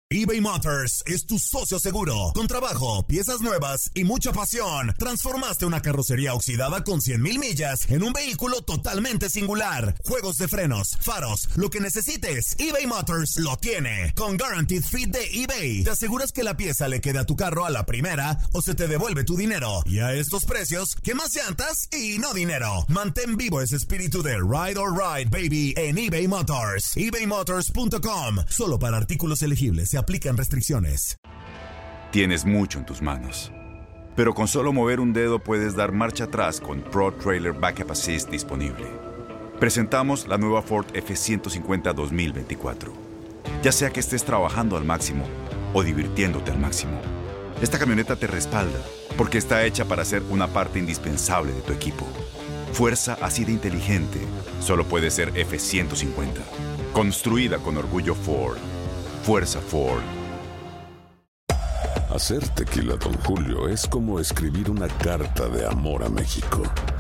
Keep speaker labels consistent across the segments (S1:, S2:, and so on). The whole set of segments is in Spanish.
S1: eBay Motors es tu socio seguro. Con trabajo, piezas nuevas y mucha pasión, transformaste una carrocería oxidada con 100,000 millas en un vehículo totalmente singular. Juegos de frenos, faros, lo que necesites, eBay Motors lo tiene. Con Guaranteed Fit de eBay, te aseguras que la pieza le quede a tu carro a la primera o se te devuelve tu dinero. Y a estos precios, ¿qué más llantas y no dinero? Mantén vivo ese espíritu de Ride or Ride, baby, en eBay Motors. ebaymotors.com. Solo para artículos elegibles se aplican restricciones.
S2: Tienes mucho en tus manos, pero con solo mover un dedo puedes dar marcha atrás con Pro Trailer Backup Assist disponible. Presentamos la nueva Ford F-150 2024. Ya sea que estés trabajando al máximo o divirtiéndote al máximo, esta camioneta te respalda porque está hecha para ser una parte indispensable de tu equipo. Fuerza así de inteligente solo puede ser F-150. Construida con orgullo Ford. Fuerza Ford.
S3: Hacer tequila Don Julio es como escribir una carta de amor a México.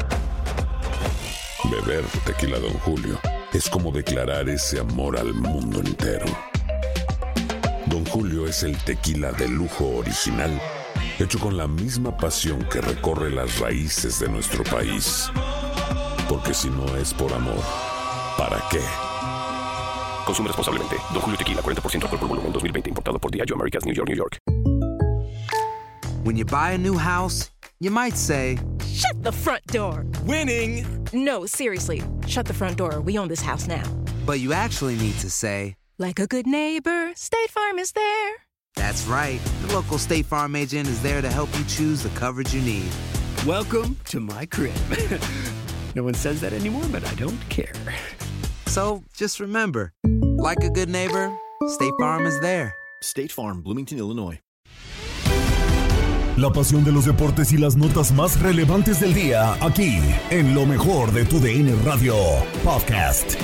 S3: Beber tequila Don Julio es como declarar ese amor al mundo entero. Don Julio es el tequila de lujo original, hecho con la misma pasión que recorre las raíces de nuestro país. Porque si no es por amor, ¿para qué?
S4: Consume responsablemente. Don Julio Tequila, 40% alcohol por volumen, 2020. Importado por Diageo Americas, New York, New York.
S5: When you buy a new house, you might say,
S6: "Shut the front door."
S7: Winning!
S6: No, seriously. Shut the front door. We own this house now.
S5: but you actually need to say,
S6: like a good neighbor, State Farm is there.
S5: That's right. The local State Farm agent is there to help you choose the coverage you need.
S7: Welcome to my crib. No one says that anymore, but I don't care.
S5: So just remember, like a good neighbor, State Farm is there.
S8: State Farm, Bloomington, Illinois.
S1: La pasión de los deportes y las notas más relevantes del día, aquí, en lo mejor de tu DN Radio Podcast.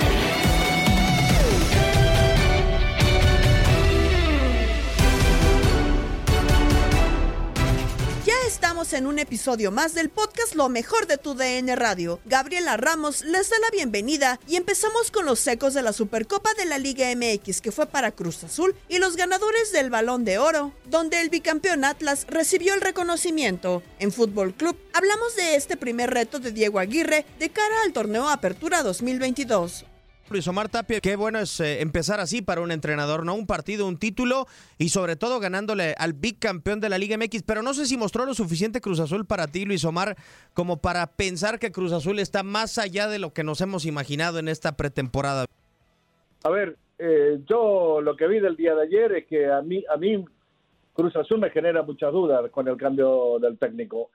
S9: Estamos en un episodio más del podcast Lo Mejor de tu DN Radio. Gabriela Ramos les da la bienvenida y empezamos con los ecos de la Supercopa de la Liga MX que fue para Cruz Azul y los ganadores del Balón de Oro, donde el bicampeón Atlas recibió el reconocimiento. En Fútbol Club hablamos de este primer reto de Diego Aguirre de cara al torneo Apertura 2022.
S10: Luis Omar Tapia, qué bueno es empezar así para un entrenador, ¿no? Un partido, un título y sobre todo ganándole al bicampeón de la Liga MX, pero no sé si mostró lo suficiente Cruz Azul para ti, Luis Omar, como para pensar que Cruz Azul está más allá de lo que nos hemos imaginado en esta pretemporada.
S11: A ver, yo lo que vi del día de ayer es que a mí Cruz Azul me genera muchas dudas con el cambio del técnico.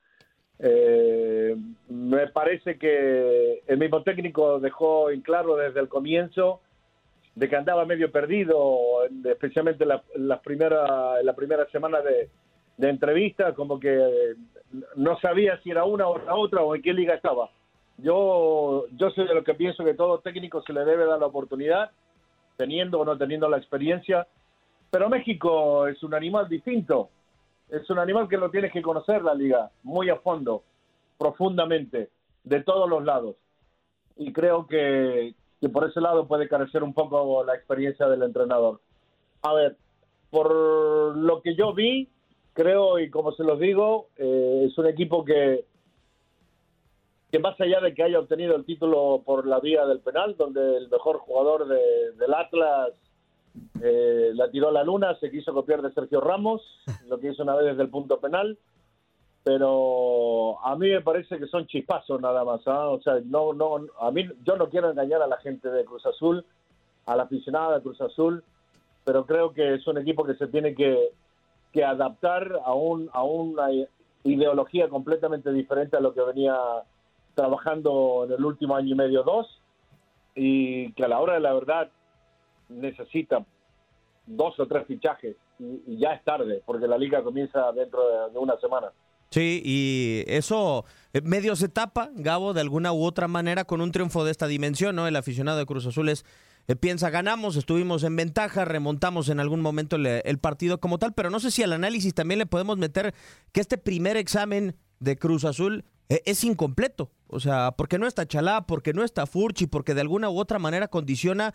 S11: Me parece que el mismo técnico dejó en claro desde el comienzo de que andaba medio perdido, especialmente la primera semana de entrevista, como que no sabía si era una o la otra o en qué liga estaba. Yo soy de lo que pienso que todo técnico se le debe dar la oportunidad, teniendo o no teniendo la experiencia, pero México es un animal distinto. Es un animal que lo tienes que conocer, la liga, muy a fondo, profundamente, de todos los lados. Y creo que por ese lado puede carecer un poco la experiencia del entrenador. A ver, por lo que yo vi, creo, y como se los digo, es un equipo que más allá de que haya obtenido el título por la vía del penal, donde el mejor jugador del Atlas la tiró a la luna, se quiso copiar de Sergio Ramos, lo que hizo una vez desde el punto penal, pero a mí me parece que son chispazos nada más, ¿eh? O sea, yo no quiero engañar a la gente de Cruz Azul, a la aficionada de Cruz Azul, pero creo que es un equipo que se tiene que adaptar a una ideología completamente diferente a lo que venía trabajando en el último año y medio, 2, y que a la hora de la verdad necesita 2 o 3 fichajes y ya es tarde, porque la liga comienza dentro de una semana.
S10: Sí, y eso medio se tapa, Gabo, de alguna u otra manera con un triunfo de esta dimensión, ¿no? El aficionado de Cruz Azul piensa, ganamos, estuvimos en ventaja, remontamos en algún momento el partido como tal, pero no sé si al análisis también le podemos meter que este primer examen de Cruz Azul es incompleto, o sea, porque no está Chalá, porque no está Furchi, porque de alguna u otra manera condiciona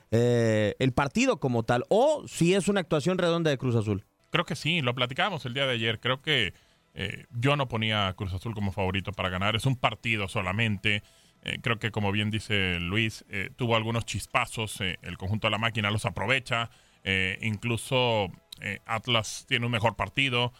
S10: el partido como tal, o si es una actuación redonda de Cruz Azul.
S12: Creo que sí, lo platicábamos el día de ayer. Creo que yo no ponía a Cruz Azul como favorito para ganar. Es un partido solamente. Creo que, como bien dice Luis, tuvo algunos chispazos. El conjunto de la máquina los aprovecha. Incluso Atlas tiene un mejor partido.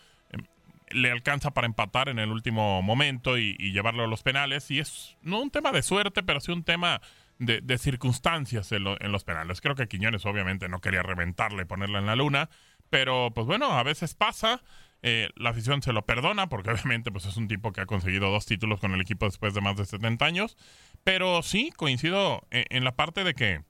S12: Le alcanza para empatar en el último momento y llevarlo a los penales. Y es no un tema de suerte, pero sí un tema de circunstancias en los penales. Creo que Quiñones obviamente no quería reventarle, ponerla en la luna. Pero, pues bueno, a veces pasa. La afición se lo perdona porque obviamente pues es un tipo que ha conseguido 2 títulos con el equipo después de más de 70 años. Pero sí, coincido en la parte de que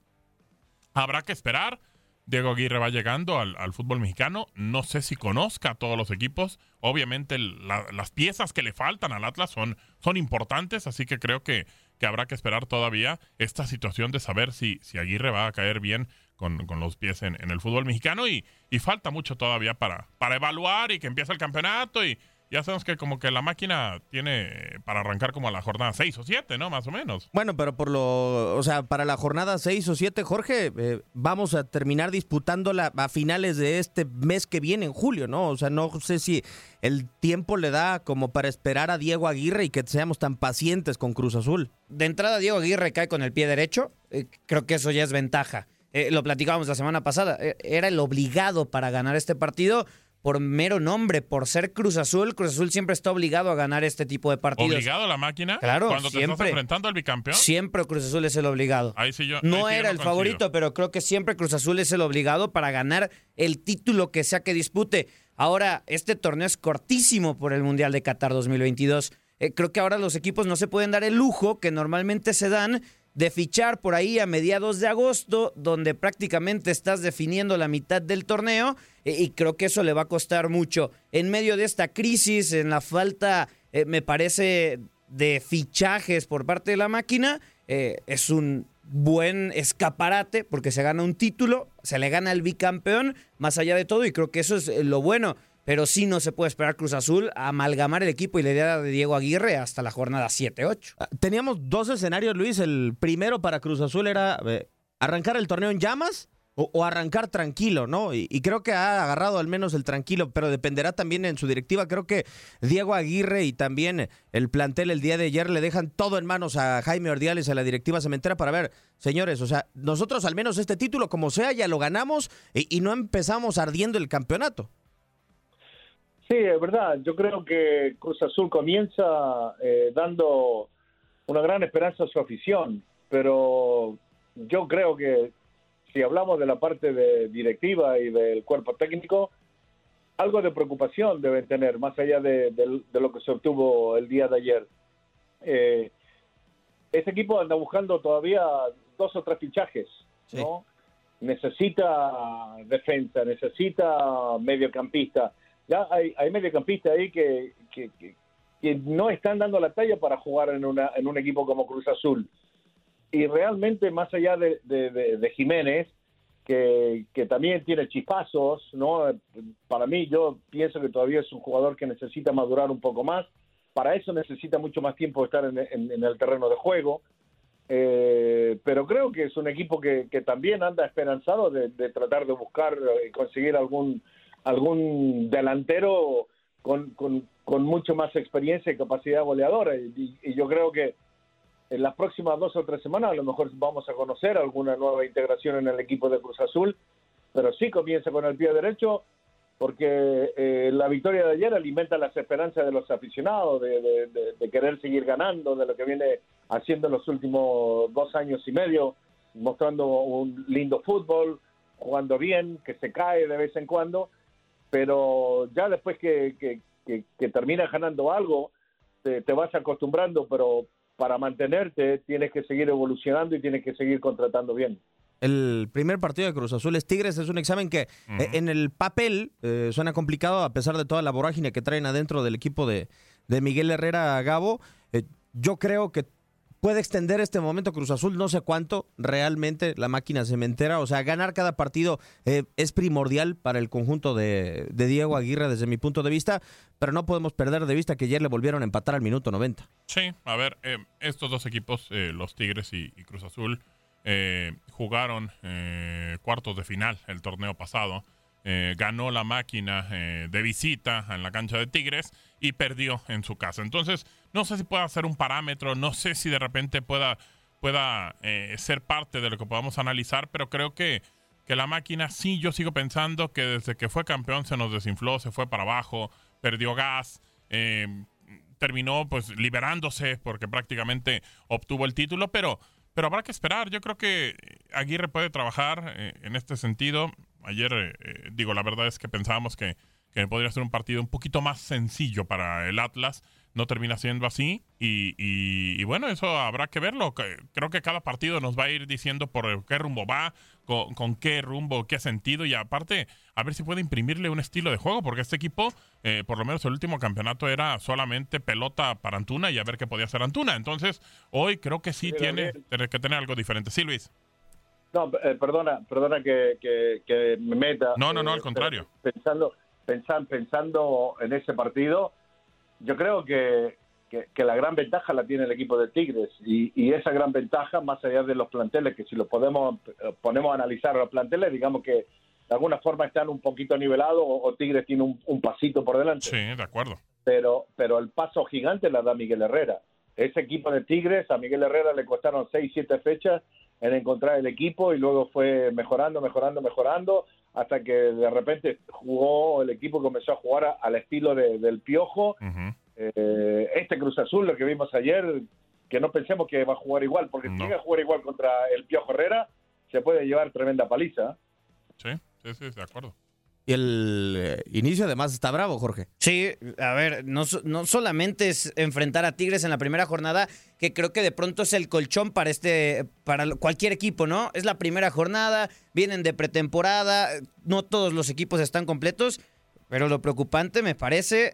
S12: habrá que esperar. Diego Aguirre va llegando al fútbol mexicano. No sé si conozca a todos los equipos. Obviamente las piezas que le faltan al Atlas son importantes, así que creo que habrá que esperar todavía esta situación de saber si Aguirre va a caer bien con los pies en el fútbol mexicano y falta mucho todavía para evaluar y que empiece el campeonato y ya sabemos que como que la máquina tiene para arrancar como a la jornada 6 o 7, ¿no? Más o menos.
S10: Bueno, pero para la jornada 6 o 7, Jorge, vamos a terminar disputándola a finales de este mes que viene, en julio, ¿no? O sea, no sé si el tiempo le da como para esperar a Diego Aguirre y que seamos tan pacientes con Cruz Azul.
S13: De entrada, Diego Aguirre cae con el pie derecho. Creo que eso ya es ventaja. Lo platicábamos la semana pasada. Era el obligado para ganar este partido. Por mero nombre, por ser Cruz Azul siempre está obligado a ganar este tipo de partidos.
S12: ¿Obligado la máquina?
S13: Claro,
S12: cuando
S13: siempre.
S12: te estás enfrentando al bicampeón.
S13: Siempre Cruz Azul es el obligado.
S12: Ahí sí
S13: no era el favorito, pero creo que siempre Cruz Azul es el obligado para ganar el título que sea que dispute. Ahora, este torneo es cortísimo por el Mundial de Qatar 2022. Creo que ahora los equipos no se pueden dar el lujo que normalmente se dan de fichar por ahí a mediados de agosto, donde prácticamente estás definiendo la mitad del torneo, y creo que eso le va a costar mucho. En medio de esta crisis, en la falta, me parece, de fichajes por parte de la máquina, es un buen escaparate, porque se gana un título, se le gana al bicampeón, más allá de todo, y creo que eso es lo bueno. Pero sí no se puede esperar Cruz Azul a amalgamar el equipo y la idea de Diego Aguirre hasta la jornada 7-8.
S10: Teníamos 2 escenarios, Luis. El primero para Cruz Azul era arrancar el torneo en llamas o arrancar tranquilo, ¿no? Y creo que ha agarrado al menos el tranquilo, pero dependerá también en su directiva. Creo que Diego Aguirre y también el plantel el día de ayer le dejan todo en manos a Jaime Ordiales, a la directiva cementera, para ver, señores, o sea, nosotros al menos este título, como sea, ya lo ganamos y no empezamos ardiendo el campeonato.
S11: Sí, es verdad. Yo creo que Cruz Azul comienza dando una gran esperanza a su afición, pero yo creo que si hablamos de la parte de directiva y del cuerpo técnico, algo de preocupación deben tener, más allá de lo que se obtuvo el día de ayer. Este equipo anda buscando todavía 2 o 3 fichajes, ¿no? Sí. Necesita defensa, necesita mediocampista. Ya hay mediocampistas ahí que no están dando la talla para jugar en un equipo como Cruz Azul. Y realmente, más allá de Jiménez, que también tiene chispazos, ¿no? Para mí, yo pienso que todavía es un jugador que necesita madurar un poco más. Para eso necesita mucho más tiempo de estar en el terreno de juego. Pero creo que es un equipo que también anda esperanzado de tratar de buscar y conseguir algún delantero con mucho más experiencia y capacidad goleadora. Y yo creo que en las próximas 2 o 3 semanas a lo mejor vamos a conocer alguna nueva integración en el equipo de Cruz Azul, pero sí comienza con el pie derecho, porque la victoria de ayer alimenta las esperanzas de los aficionados de querer seguir ganando, de lo que viene haciendo en los últimos 2 años y medio, mostrando un lindo fútbol, jugando bien, que se cae de vez en cuando, pero ya después que terminas ganando algo, te vas acostumbrando, pero para mantenerte tienes que seguir evolucionando y tienes que seguir contratando bien.
S10: El primer partido de Cruz Azul es Tigres, es un examen que en el papel suena complicado a pesar de toda la vorágine que traen adentro del equipo de Miguel Herrera Gabo. Yo creo que puede extender este momento Cruz Azul, no sé cuánto realmente la máquina cementera, o sea, ganar cada partido es primordial para el conjunto de Diego Aguirre desde mi punto de vista, pero no podemos perder de vista que ayer le volvieron a empatar al minuto 90.
S12: Sí, a ver, estos 2 equipos, los Tigres y Cruz Azul, jugaron cuartos de final el torneo pasado. Ganó la Máquina de visita en la cancha de Tigres y perdió en su casa. Entonces, no sé si pueda ser un parámetro, no sé si de repente pueda ser parte de lo que podamos analizar, pero creo que la Máquina, sí, yo sigo pensando que desde que fue campeón se nos desinfló, se fue para abajo, perdió gas, terminó pues liberándose porque prácticamente obtuvo el título, pero habrá que esperar. Yo creo que Aguirre puede trabajar en este sentido. Ayer, la verdad es que pensábamos que podría ser un partido un poquito más sencillo para el Atlas. No termina siendo así y bueno, eso habrá que verlo. Creo que cada partido nos va a ir diciendo por qué rumbo va, con qué rumbo, qué sentido, y aparte a ver si puede imprimirle un estilo de juego, porque este equipo, por lo menos el último campeonato era solamente pelota para Antuna y a ver qué podía hacer Antuna. Entonces hoy creo que sí tiene que tener algo diferente. Sí, Luis.
S11: No, perdona que me meta.
S12: No, al contrario.
S11: Pensando en ese partido, yo creo que la gran ventaja la tiene el equipo de Tigres y esa gran ventaja, más allá de los planteles, que si lo ponemos a analizar los planteles, digamos que de alguna forma están un poquito nivelados o Tigres tiene un pasito por delante.
S12: Sí, de acuerdo.
S11: Pero el paso gigante la da Miguel Herrera. Ese equipo de Tigres, a Miguel Herrera le costaron 6-7 fechas en encontrar el equipo y luego fue mejorando hasta que de repente el equipo comenzó a jugar al estilo del Piojo.
S12: Uh-huh.
S11: Este Cruz Azul, lo que vimos ayer, que no pensemos que va a jugar igual, porque si llega a jugar igual contra el Piojo Herrera, se puede llevar tremenda paliza.
S12: Sí, de acuerdo.
S10: Y el inicio además está bravo, Jorge.
S13: Sí, a ver, no solamente es enfrentar a Tigres en la primera jornada, que creo que de pronto es el colchón para cualquier equipo, ¿no? Es la primera jornada, vienen de pretemporada, no todos los equipos están completos, pero lo preocupante me parece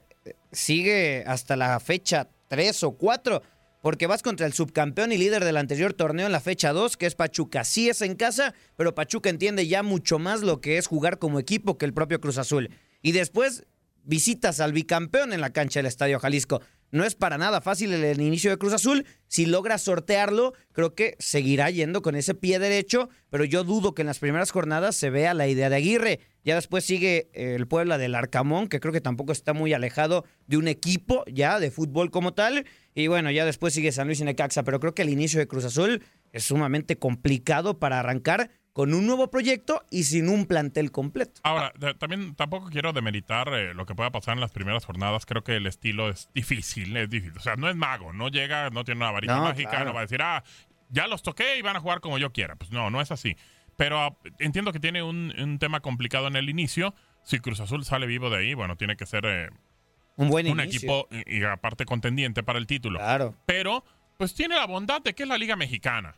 S13: sigue hasta la fecha 3 o 4, porque vas contra el subcampeón y líder del anterior torneo en la fecha 2, que es Pachuca. Sí es en casa, pero Pachuca entiende ya mucho más lo que es jugar como equipo que el propio Cruz Azul. Y después visitas al bicampeón en la cancha del Estadio Jalisco. No es para nada fácil el inicio de Cruz Azul. Si logra sortearlo, creo que seguirá yendo con ese pie derecho, pero yo dudo que en las primeras jornadas se vea la idea de Aguirre. Ya después sigue el Puebla del Arcamón, que creo que tampoco está muy alejado de un equipo ya de fútbol como tal. Y bueno, ya después sigue San Luis y Necaxa, pero creo que el inicio de Cruz Azul es sumamente complicado para arrancar con un nuevo proyecto y sin un plantel completo.
S12: Ahora, también tampoco quiero demeritar lo que pueda pasar en las primeras jornadas. Creo que el estilo es difícil. O sea, no es mago, no llega, no tiene una varita mágica, claro. No va a decir, ya los toqué y van a jugar como yo quiera. Pues no es así. Pero entiendo que tiene un tema complicado en el inicio. Si Cruz Azul sale vivo de ahí, bueno, tiene que ser
S13: un buen
S12: equipo y aparte contendiente para el título.
S13: Claro.
S12: Pero, pues tiene la bondad de que es la Liga Mexicana.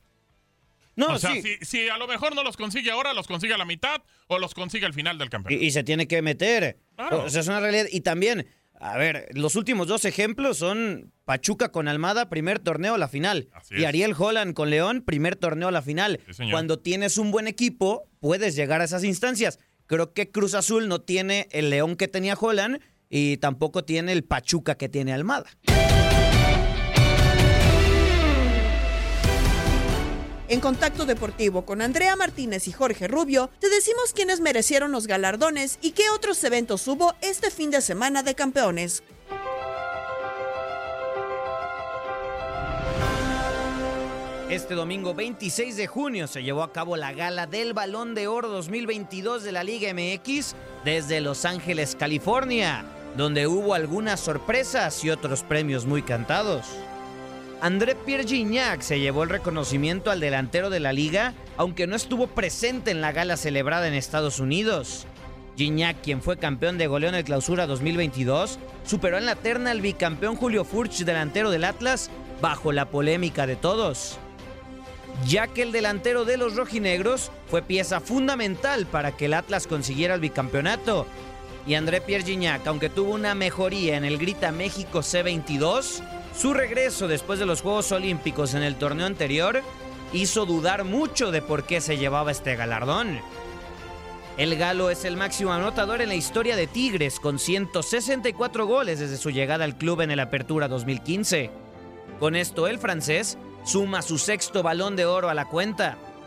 S13: No,
S12: o sea,
S13: sí.
S12: si a lo mejor no los consigue ahora, los consigue a la mitad o los consigue al final del campeonato.
S13: Y se tiene que meter.
S12: Claro.
S13: O sea, es una realidad. Y también, a ver, los últimos 2 ejemplos son Pachuca con Almada, primer torneo a la final. Y Ariel Holland con León, primer torneo a la final.
S12: Sí,
S13: cuando tienes un buen equipo, puedes llegar a esas instancias. Creo que Cruz Azul no tiene el León que tenía Holland y tampoco tiene el Pachuca que tiene Almada.
S9: En Contacto Deportivo con Andrea Martínez y Jorge Rubio, te decimos quiénes merecieron los galardones y qué otros eventos hubo este fin de semana de campeones.
S13: Este domingo 26 de junio se llevó a cabo la gala del Balón de Oro 2022 de la Liga MX desde Los Ángeles, California, donde hubo algunas sorpresas y otros premios muy cantados. André-Pierre Gignac se llevó el reconocimiento al delantero de la liga, aunque no estuvo presente en la gala celebrada en Estados Unidos. Gignac, quien fue campeón de goleo en el Clausura 2022, superó en la terna al bicampeón Julio Furch, delantero del Atlas, bajo la polémica de todos, ya que el delantero de los rojinegros fue pieza fundamental para que el Atlas consiguiera el bicampeonato. Y André-Pierre Gignac, aunque tuvo una mejoría en el Grita México C22, su regreso después de los Juegos Olímpicos en el torneo anterior hizo dudar mucho de por qué se llevaba este galardón. El galo es el máximo anotador en la historia de Tigres, con 164 goles desde su llegada al club en el Apertura 2015. Con esto, el francés suma su 6º Balón de Oro a la cuenta.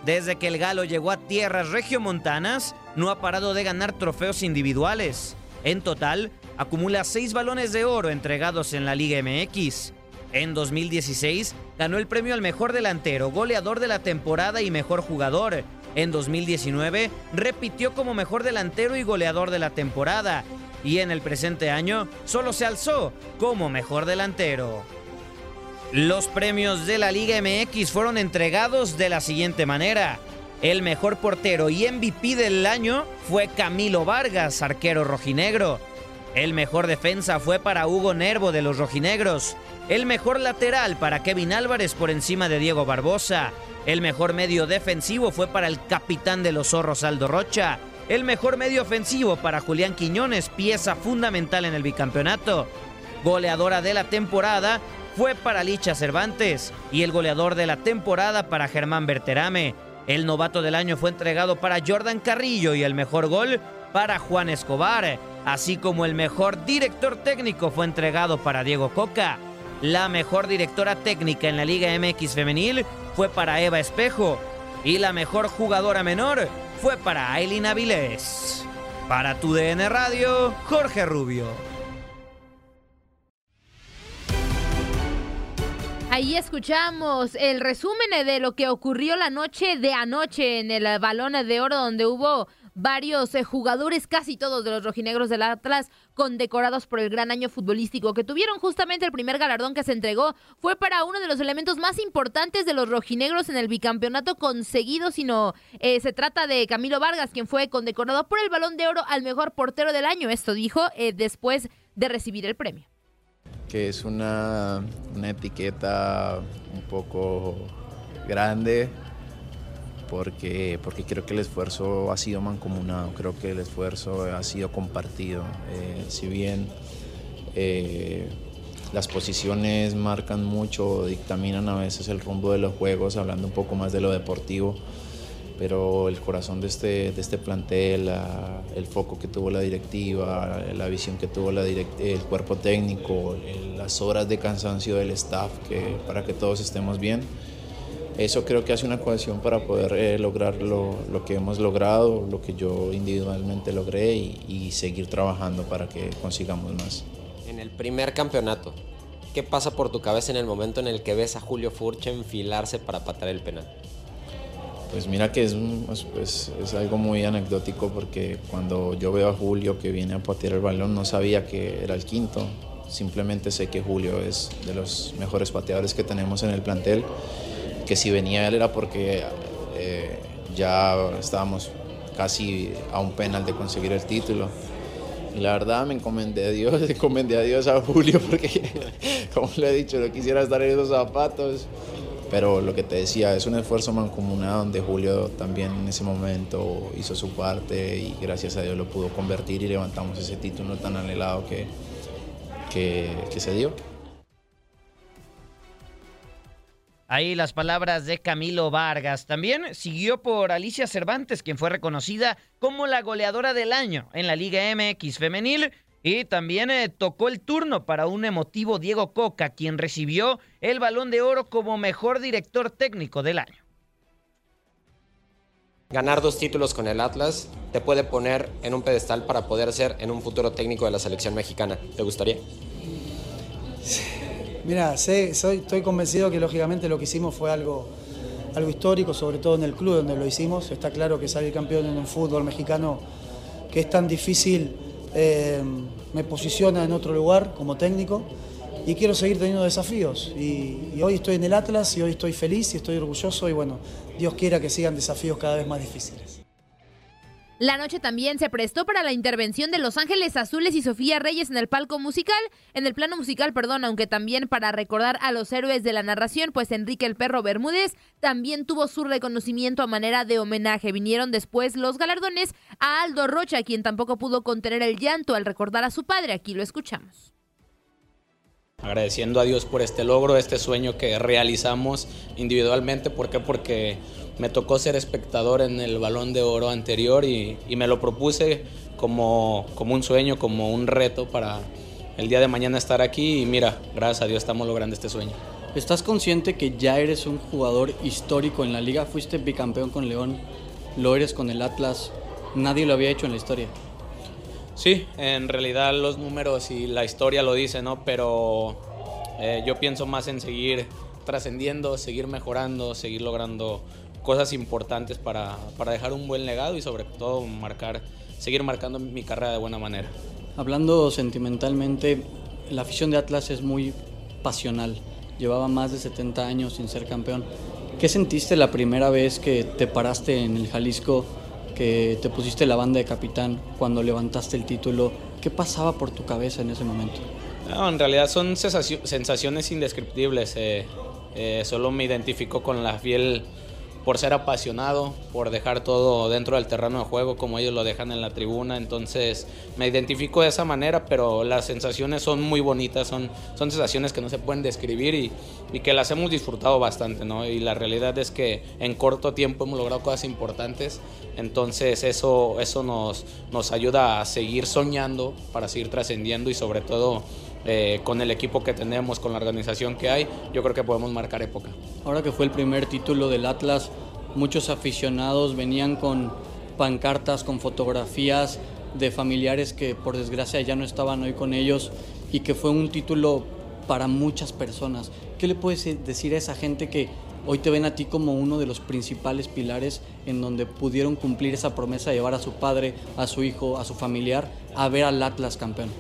S13: Desde que el Galo llegó a tierras regiomontanas, no ha parado de ganar trofeos individuales. En total, acumula 6 balones de oro entregados en la Liga MX. En 2016, ganó el premio al mejor delantero, goleador de la temporada y mejor jugador. En 2019, repitió como mejor delantero y goleador de la temporada. Y en el presente año, solo se alzó como mejor delantero. Los premios de la Liga MX fueron entregados de la siguiente manera. El mejor portero y MVP del año fue Camilo Vargas, arquero rojinegro. El mejor defensa fue para Hugo Nervo de los rojinegros. El mejor lateral para Kevin Álvarez por encima de Diego Barbosa. El mejor medio defensivo fue para el capitán de los zorros, Aldo Rocha. El mejor medio ofensivo para Julián Quiñones, pieza fundamental en el bicampeonato. Goleadora de la temporada fue para Licha Cervantes y el goleador de la temporada para Germán Berterame. El novato del año fue entregado para Jordan Carrillo y el mejor gol para Juan Escobar, así como el mejor director técnico fue entregado para Diego Coca. La mejor directora técnica en la Liga MX femenil fue para Eva Espejo y la mejor jugadora menor fue para Ailín Avilés. Para TUDN Radio, Jorge Rubio.
S14: Ahí escuchamos el resumen de lo que ocurrió la noche de anoche en el Balón de Oro, donde hubo varios jugadores, casi todos de los rojinegros del Atlas, condecorados por el gran año futbolístico que tuvieron. Justamente el primer galardón que se entregó fue para uno de los elementos más importantes de los rojinegros en el bicampeonato conseguido, se trata de Camilo Vargas, quien fue condecorado por el Balón de Oro al mejor portero del año. Esto dijo después de recibir el premio.
S15: Que es una etiqueta un poco grande porque creo que el esfuerzo ha sido mancomunado, creo que el esfuerzo ha sido compartido. Si bien las posiciones marcan mucho, dictaminan a veces el rumbo de los juegos, hablando un poco más de lo deportivo, pero el corazón de este plantel, el foco que tuvo la directiva, la visión que tuvo el cuerpo técnico, las horas de cansancio del staff para que todos estemos bien, eso creo que hace una cohesión para poder lograr lo que hemos logrado, lo que yo individualmente logré y seguir trabajando para que consigamos más.
S16: En el primer campeonato, ¿qué pasa por tu cabeza en el momento en el que ves a Julio Furch enfilarse para patear el penal?
S15: Pues mira que es algo muy anecdótico, porque cuando yo veo a Julio que viene a patear el balón no sabía que era el quinto, simplemente sé que Julio es de los mejores pateadores que tenemos en el plantel, que si venía él era porque ya estábamos casi a un penal de conseguir el título. Y la verdad me encomendé a Dios a Julio, porque como le he dicho, no quisiera estar en esos zapatos. Pero lo que te decía, es un esfuerzo mancomunado donde Julio también en ese momento hizo su parte y gracias a Dios lo pudo convertir y levantamos ese título tan anhelado que se dio.
S13: Ahí las palabras de Camilo Vargas. También siguió por Alicia Cervantes, quien fue reconocida como la goleadora del año en la Liga MX femenil. Y también tocó el turno para un emotivo Diego Coca, quien recibió el Balón de Oro como mejor director técnico del año.
S16: Ganar 2 títulos con el Atlas te puede poner en un pedestal para poder ser en un futuro técnico de la selección mexicana. ¿Te gustaría?
S17: Mira, estoy convencido que lógicamente lo que hicimos fue algo histórico, sobre todo en el club donde lo hicimos. Está claro que salir campeón en un fútbol mexicano que es tan difícil me posiciona en otro lugar como técnico y quiero seguir teniendo desafíos. Y hoy estoy en el Atlas y hoy estoy feliz y estoy orgulloso y bueno, Dios quiera que sigan desafíos cada vez más difíciles.
S14: La noche también se prestó para la intervención de Los Ángeles Azules y Sofía Reyes en el plano musical, aunque también para recordar a los héroes de la narración, pues Enrique el Perro Bermúdez también tuvo su reconocimiento a manera de homenaje. Vinieron después los galardones a Aldo Rocha, quien tampoco pudo contener el llanto al recordar a su padre. Aquí lo escuchamos.
S18: Agradeciendo a Dios por este logro, este sueño que realizamos individualmente. ¿Por qué? Porque me tocó ser espectador en el Balón de Oro anterior y me lo propuse como un sueño, como un reto para el día de mañana estar aquí. Y mira, gracias a Dios estamos logrando este sueño.
S19: ¿Estás consciente que ya eres un jugador histórico en la liga? Fuiste bicampeón con León, lo eres con el Atlas, nadie lo había hecho en la historia.
S18: Sí, en realidad los números y la historia lo dicen, ¿no? Pero yo pienso más en seguir trascendiendo, seguir mejorando, seguir logrando cosas importantes para dejar un buen legado y sobre todo seguir marcando mi carrera de buena manera.
S19: Hablando sentimentalmente, la afición de Atlas es muy pasional. Llevaba más de 70 años sin ser campeón. ¿Qué sentiste la primera vez que te paraste en el Jalisco, que te pusiste la banda de capitán cuando levantaste el título? ¿Qué pasaba por tu cabeza en ese momento?
S18: No, en realidad son sensaciones indescriptibles. Solo me identifico con la fiel por ser apasionado, por dejar todo dentro del terreno de juego como ellos lo dejan en la tribuna. Entonces me identifico de esa manera, pero las sensaciones son muy bonitas, son sensaciones que no se pueden describir y que las hemos disfrutado bastante, ¿no? Y la realidad es que en corto tiempo hemos logrado cosas importantes, entonces eso nos ayuda a seguir soñando, para seguir trascendiendo y sobre todo con el equipo que tenemos, con la organización que hay, yo creo que podemos marcar época.
S19: Ahora que fue el primer título del Atlas, muchos aficionados venían con pancartas, con fotografías de familiares que por desgracia ya no estaban hoy con ellos y que fue un título para muchas personas. ¿Qué le puedes decir a esa gente que hoy te ven a ti como uno de los principales pilares en donde pudieron cumplir esa promesa de llevar a su padre, a su hijo, a su familiar a ver al Atlas campeón?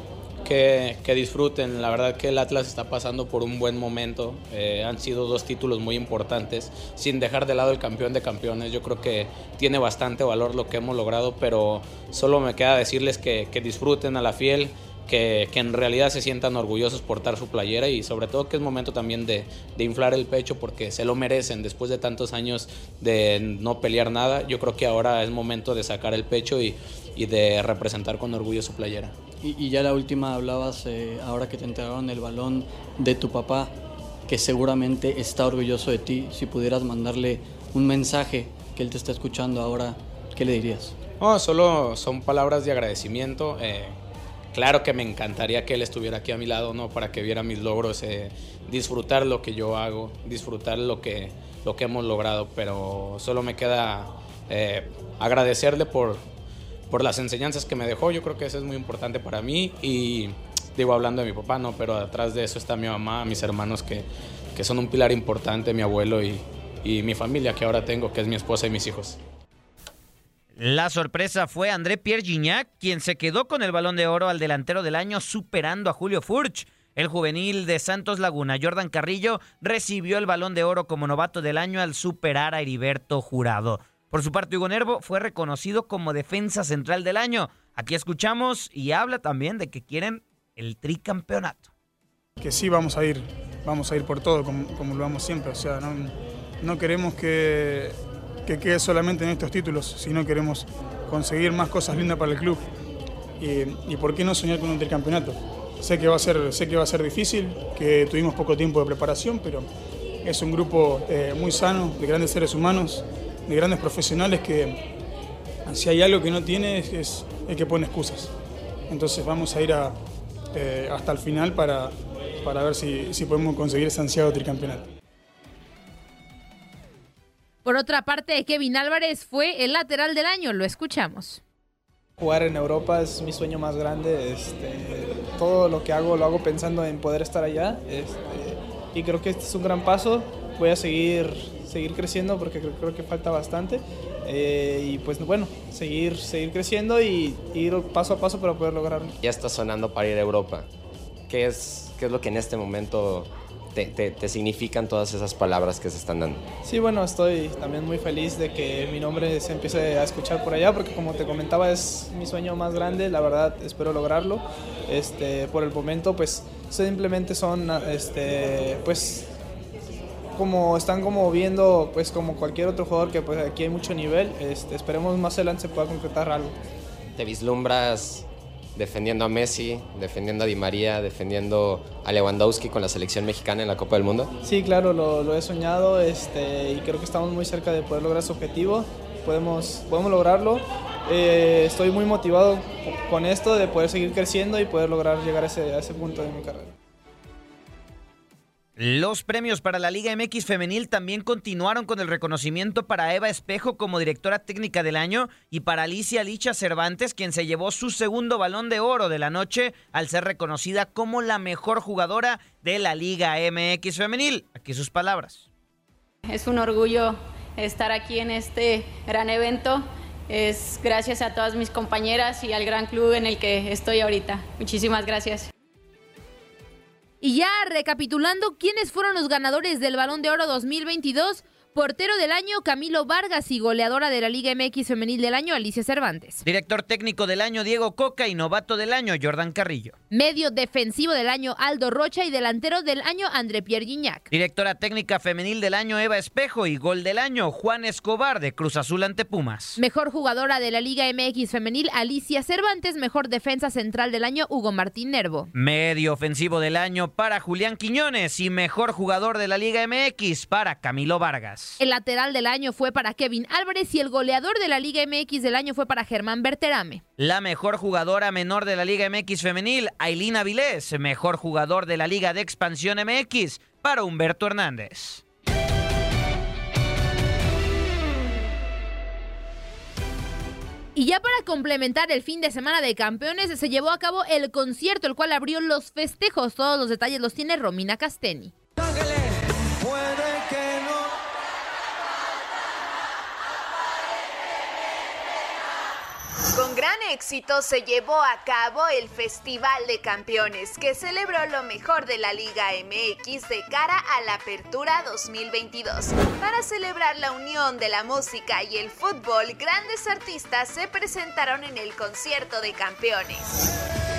S18: Que disfruten, la verdad que el Atlas está pasando por un buen momento, han sido 2 títulos muy importantes, sin dejar de lado el campeón de campeones. Yo creo que tiene bastante valor lo que hemos logrado, pero solo me queda decirles que disfruten a la fiel, que en realidad se sientan orgullosos por portar su playera y sobre todo que es momento también de inflar el pecho porque se lo merecen después de tantos años de no pelear nada. Yo creo que ahora es momento de sacar el pecho y de representar con orgullo su playera.
S19: Y ya la última, hablabas ahora que te entregaron el balón de tu papá, que seguramente está orgulloso de ti. Si pudieras mandarle un mensaje que él te está escuchando ahora, ¿qué le dirías?
S18: No, solo son palabras de agradecimiento. Claro que me encantaría que él estuviera aquí a mi lado, ¿no? Para que viera mis logros, disfrutar lo que yo hago, disfrutar lo que hemos logrado, pero solo me queda agradecerle por las enseñanzas que me dejó. Yo creo que eso es muy importante para mí y digo, hablando de mi papá, no, pero atrás de eso está mi mamá, mis hermanos que son un pilar importante, mi abuelo y mi familia que ahora tengo, que es mi esposa y mis hijos.
S13: La sorpresa fue André Pierre Gignac, quien se quedó con el Balón de Oro al delantero del año, superando a Julio Furch. El juvenil de Santos Laguna, Jordan Carrillo, recibió el Balón de Oro como novato del año al superar a Heriberto Jurado. Por su parte, Hugo Nervo fue reconocido como defensa central del año. Aquí escuchamos y habla también de que quieren el tricampeonato.
S20: Que sí, vamos a ir por todo, como lo vamos siempre. O sea, no queremos que quede solamente en estos títulos, sino queremos conseguir más cosas lindas para el club. Y por qué no soñar con un tricampeonato. Sé que va a ser difícil, que tuvimos poco tiempo de preparación, pero es un grupo muy sano, de grandes seres humanos, de grandes profesionales que si hay algo que no tiene es el que pone excusas. Entonces vamos a ir hasta el final para ver si podemos conseguir ese ansiado tricampeonato.
S14: Por otra parte, Kevin Álvarez fue el lateral del año, lo escuchamos.
S21: Jugar en Europa es mi sueño más grande, todo lo que hago lo hago pensando en poder estar allá, y creo que este es un gran paso. Voy a seguir creciendo porque creo que falta bastante, y pues bueno, seguir creciendo y ir paso a paso para poder lograrlo.
S16: Ya está sonando para ir a Europa. ¿Qué es lo que en este momento te significan todas esas palabras que se están dando?
S21: Sí, bueno, estoy también muy feliz de que mi nombre se empiece a escuchar por allá, porque como te comentaba es mi sueño más grande, la verdad espero lograrlo. Por el momento pues simplemente son pues como están como viendo pues como cualquier otro jugador que pues aquí hay mucho nivel, esperemos más adelante se pueda concretar algo.
S16: ¿Te vislumbras defendiendo a Messi, defendiendo a Di María, defendiendo a Lewandowski con la selección mexicana en la Copa del Mundo?
S21: Sí, claro, lo he soñado, y creo que estamos muy cerca de poder lograr ese objetivo. Podemos lograrlo. Estoy muy motivado con esto de poder seguir creciendo y poder lograr llegar a ese punto de mi carrera.
S13: Los premios para la Liga MX Femenil también continuaron con el reconocimiento para Eva Espejo como directora técnica del año y para Alicia Licha Cervantes, quien se llevó su segundo Balón de Oro de la noche al ser reconocida como la mejor jugadora de la Liga MX Femenil. Aquí sus palabras.
S2: Es un orgullo estar aquí en este gran evento. Es gracias a todas mis compañeras y al gran club en el que estoy ahorita. Muchísimas gracias.
S14: Y ya recapitulando, ¿quiénes fueron los ganadores del Balón de Oro 2022? Portero del año, Camilo Vargas, y goleadora de la Liga MX Femenil del año, Alicia Cervantes.
S13: Director técnico del año, Diego Coca, y novato del año, Jordan Carrillo.
S14: Medio defensivo del año, Aldo Rocha, y delantero del año, André Pierre Gignac.
S13: Directora técnica femenil del año, Eva Espejo, y gol del año, Juan Escobar, de Cruz Azul ante Pumas.
S14: Mejor jugadora de la Liga MX Femenil, Alicia Cervantes. Mejor defensa central del año, Hugo Martín Nervo.
S13: Medio ofensivo del año para Julián Quiñones, y mejor jugador de la Liga MX para Camilo Vargas.
S14: El lateral del año fue para Kevin Álvarez y el goleador de la Liga MX del año fue para Germán Berterame.
S13: La mejor jugadora menor de la Liga MX Femenil, Ailín Avilés. Mejor jugador de la Liga de Expansión MX para Humberto Hernández.
S14: Y ya para complementar el fin de semana de campeones, se llevó a cabo el concierto, el cual abrió los festejos. Todos los detalles los tiene Romina Casteni.
S22: Con gran éxito se llevó a cabo el Festival de Campeones, que celebró lo mejor de la Liga MX de cara a la Apertura 2022. Para celebrar la unión de la música y el fútbol, grandes artistas se presentaron en el concierto de campeones.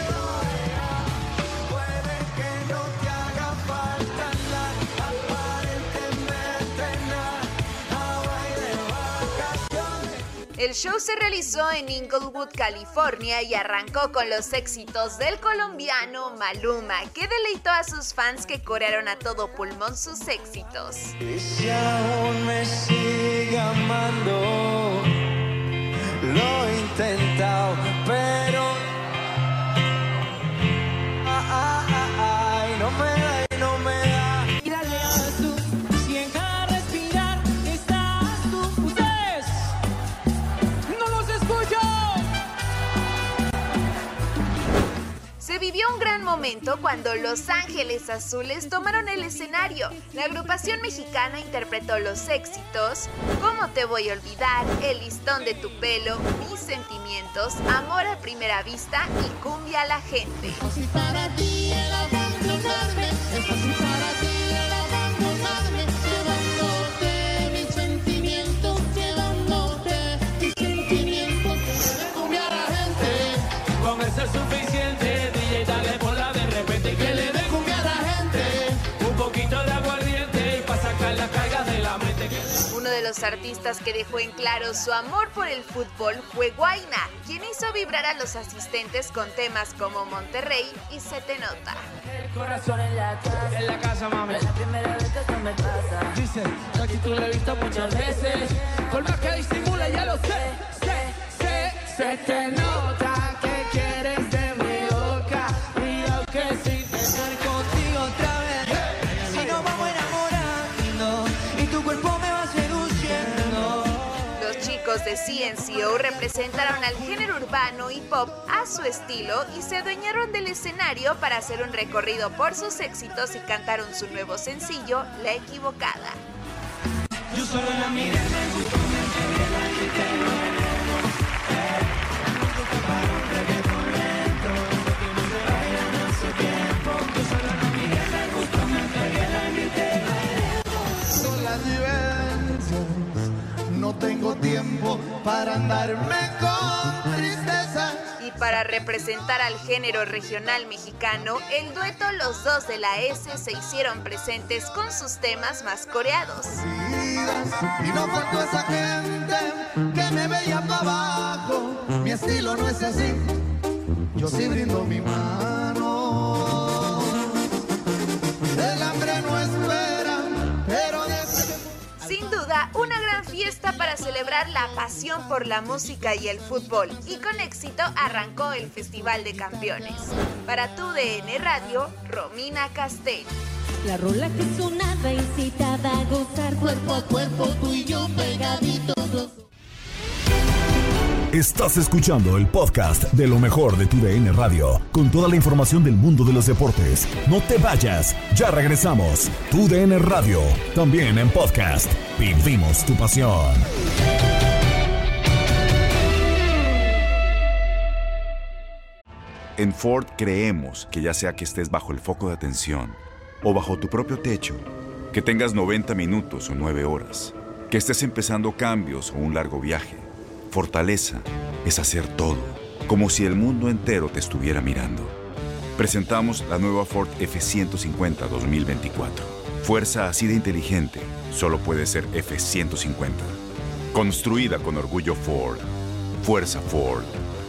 S22: El show se realizó en Inglewood, California, y arrancó con los éxitos del colombiano Maluma, que deleitó a sus fans que corearon a todo pulmón sus éxitos.
S23: Y si aún me sigue amando, lo he intentado, pero no me da y no me da. Mírale a tú, si en cada respirar estás tú. Ustedes no los escucho.
S22: Se vivió un gran momento cuando Los Ángeles Azules tomaron el escenario. La agrupación mexicana interpretó los éxitos ¿Cómo te voy a olvidar?, El listón de tu pelo, Mis sentimientos, Amor a primera vista y Cumbia a la gente.
S23: Es fácil para ti el abandonarme, es fácil para ti el abandonarme, llevándote mis sentimientos, llevándote mis sentimientos. Cumbia a la gente, con el ser suficiente, DJ dale bola de repente que le dé cumbia a la gente, un poquito de aguardiente y para sacar la carga de la mente.
S22: Uno de los artistas que dejó en claro su amor por el fútbol fue Guayna, quien hizo vibrar a los asistentes con temas como Monterrey y Se te nota.
S23: El corazón en la casa, mami. Es la primera vez que esto me pasa. Dice, aquí tú lo he visto muchas veces. Por más que disimula, ya lo sé. Se te nota que quieres de mi boca. Y aunque sí, estar contigo otra vez. Si nos vamos enamorando y tu cuerpo me va seduciendo.
S22: Los chicos de CNCO representaron al género urbano y pop a su estilo y se adueñaron del escenario para hacer un recorrido por sus éxitos y cantaron su nuevo sencillo, La Equivocada.
S23: Yo solo la miré, me gustó, me quedé la gente. Son las vivencias, no tengo tiempo para andarme con tristeza.
S22: Y para representar al género regional mexicano, el dueto Los Dos de la S se hicieron presentes con sus temas más coreados.
S23: Y no faltó esa gente que me veía para abajo. Mi estilo no es así, yo sí brindo mi mano. El hambre no espera, pero
S22: Sin duda, una gran fiesta fiesta para celebrar la pasión por la música y el fútbol, y con éxito arrancó el Festival de Campeones. Para tu DN Radio, Romina Castell.
S3: La rola que sonaba incitaba a gozar cuerpo a cuerpo, tú y yo pegaditos los...
S1: Estás escuchando el podcast de lo mejor de tu DN Radio, con toda la información del mundo de los deportes. No te vayas, ya regresamos. Tu DN Radio, también en podcast. Vivimos tu pasión.
S4: En Ford creemos que ya sea que estés bajo el foco de atención o bajo tu propio techo, que tengas 90 minutos o 9 horas, que estés empezando cambios o un largo viaje, fortaleza es hacer todo, como si el mundo entero te estuviera mirando. Presentamos la nueva Ford F-150 2024. Fuerza así de inteligente solo puede ser F-150. Construida con orgullo Ford. Fuerza Ford.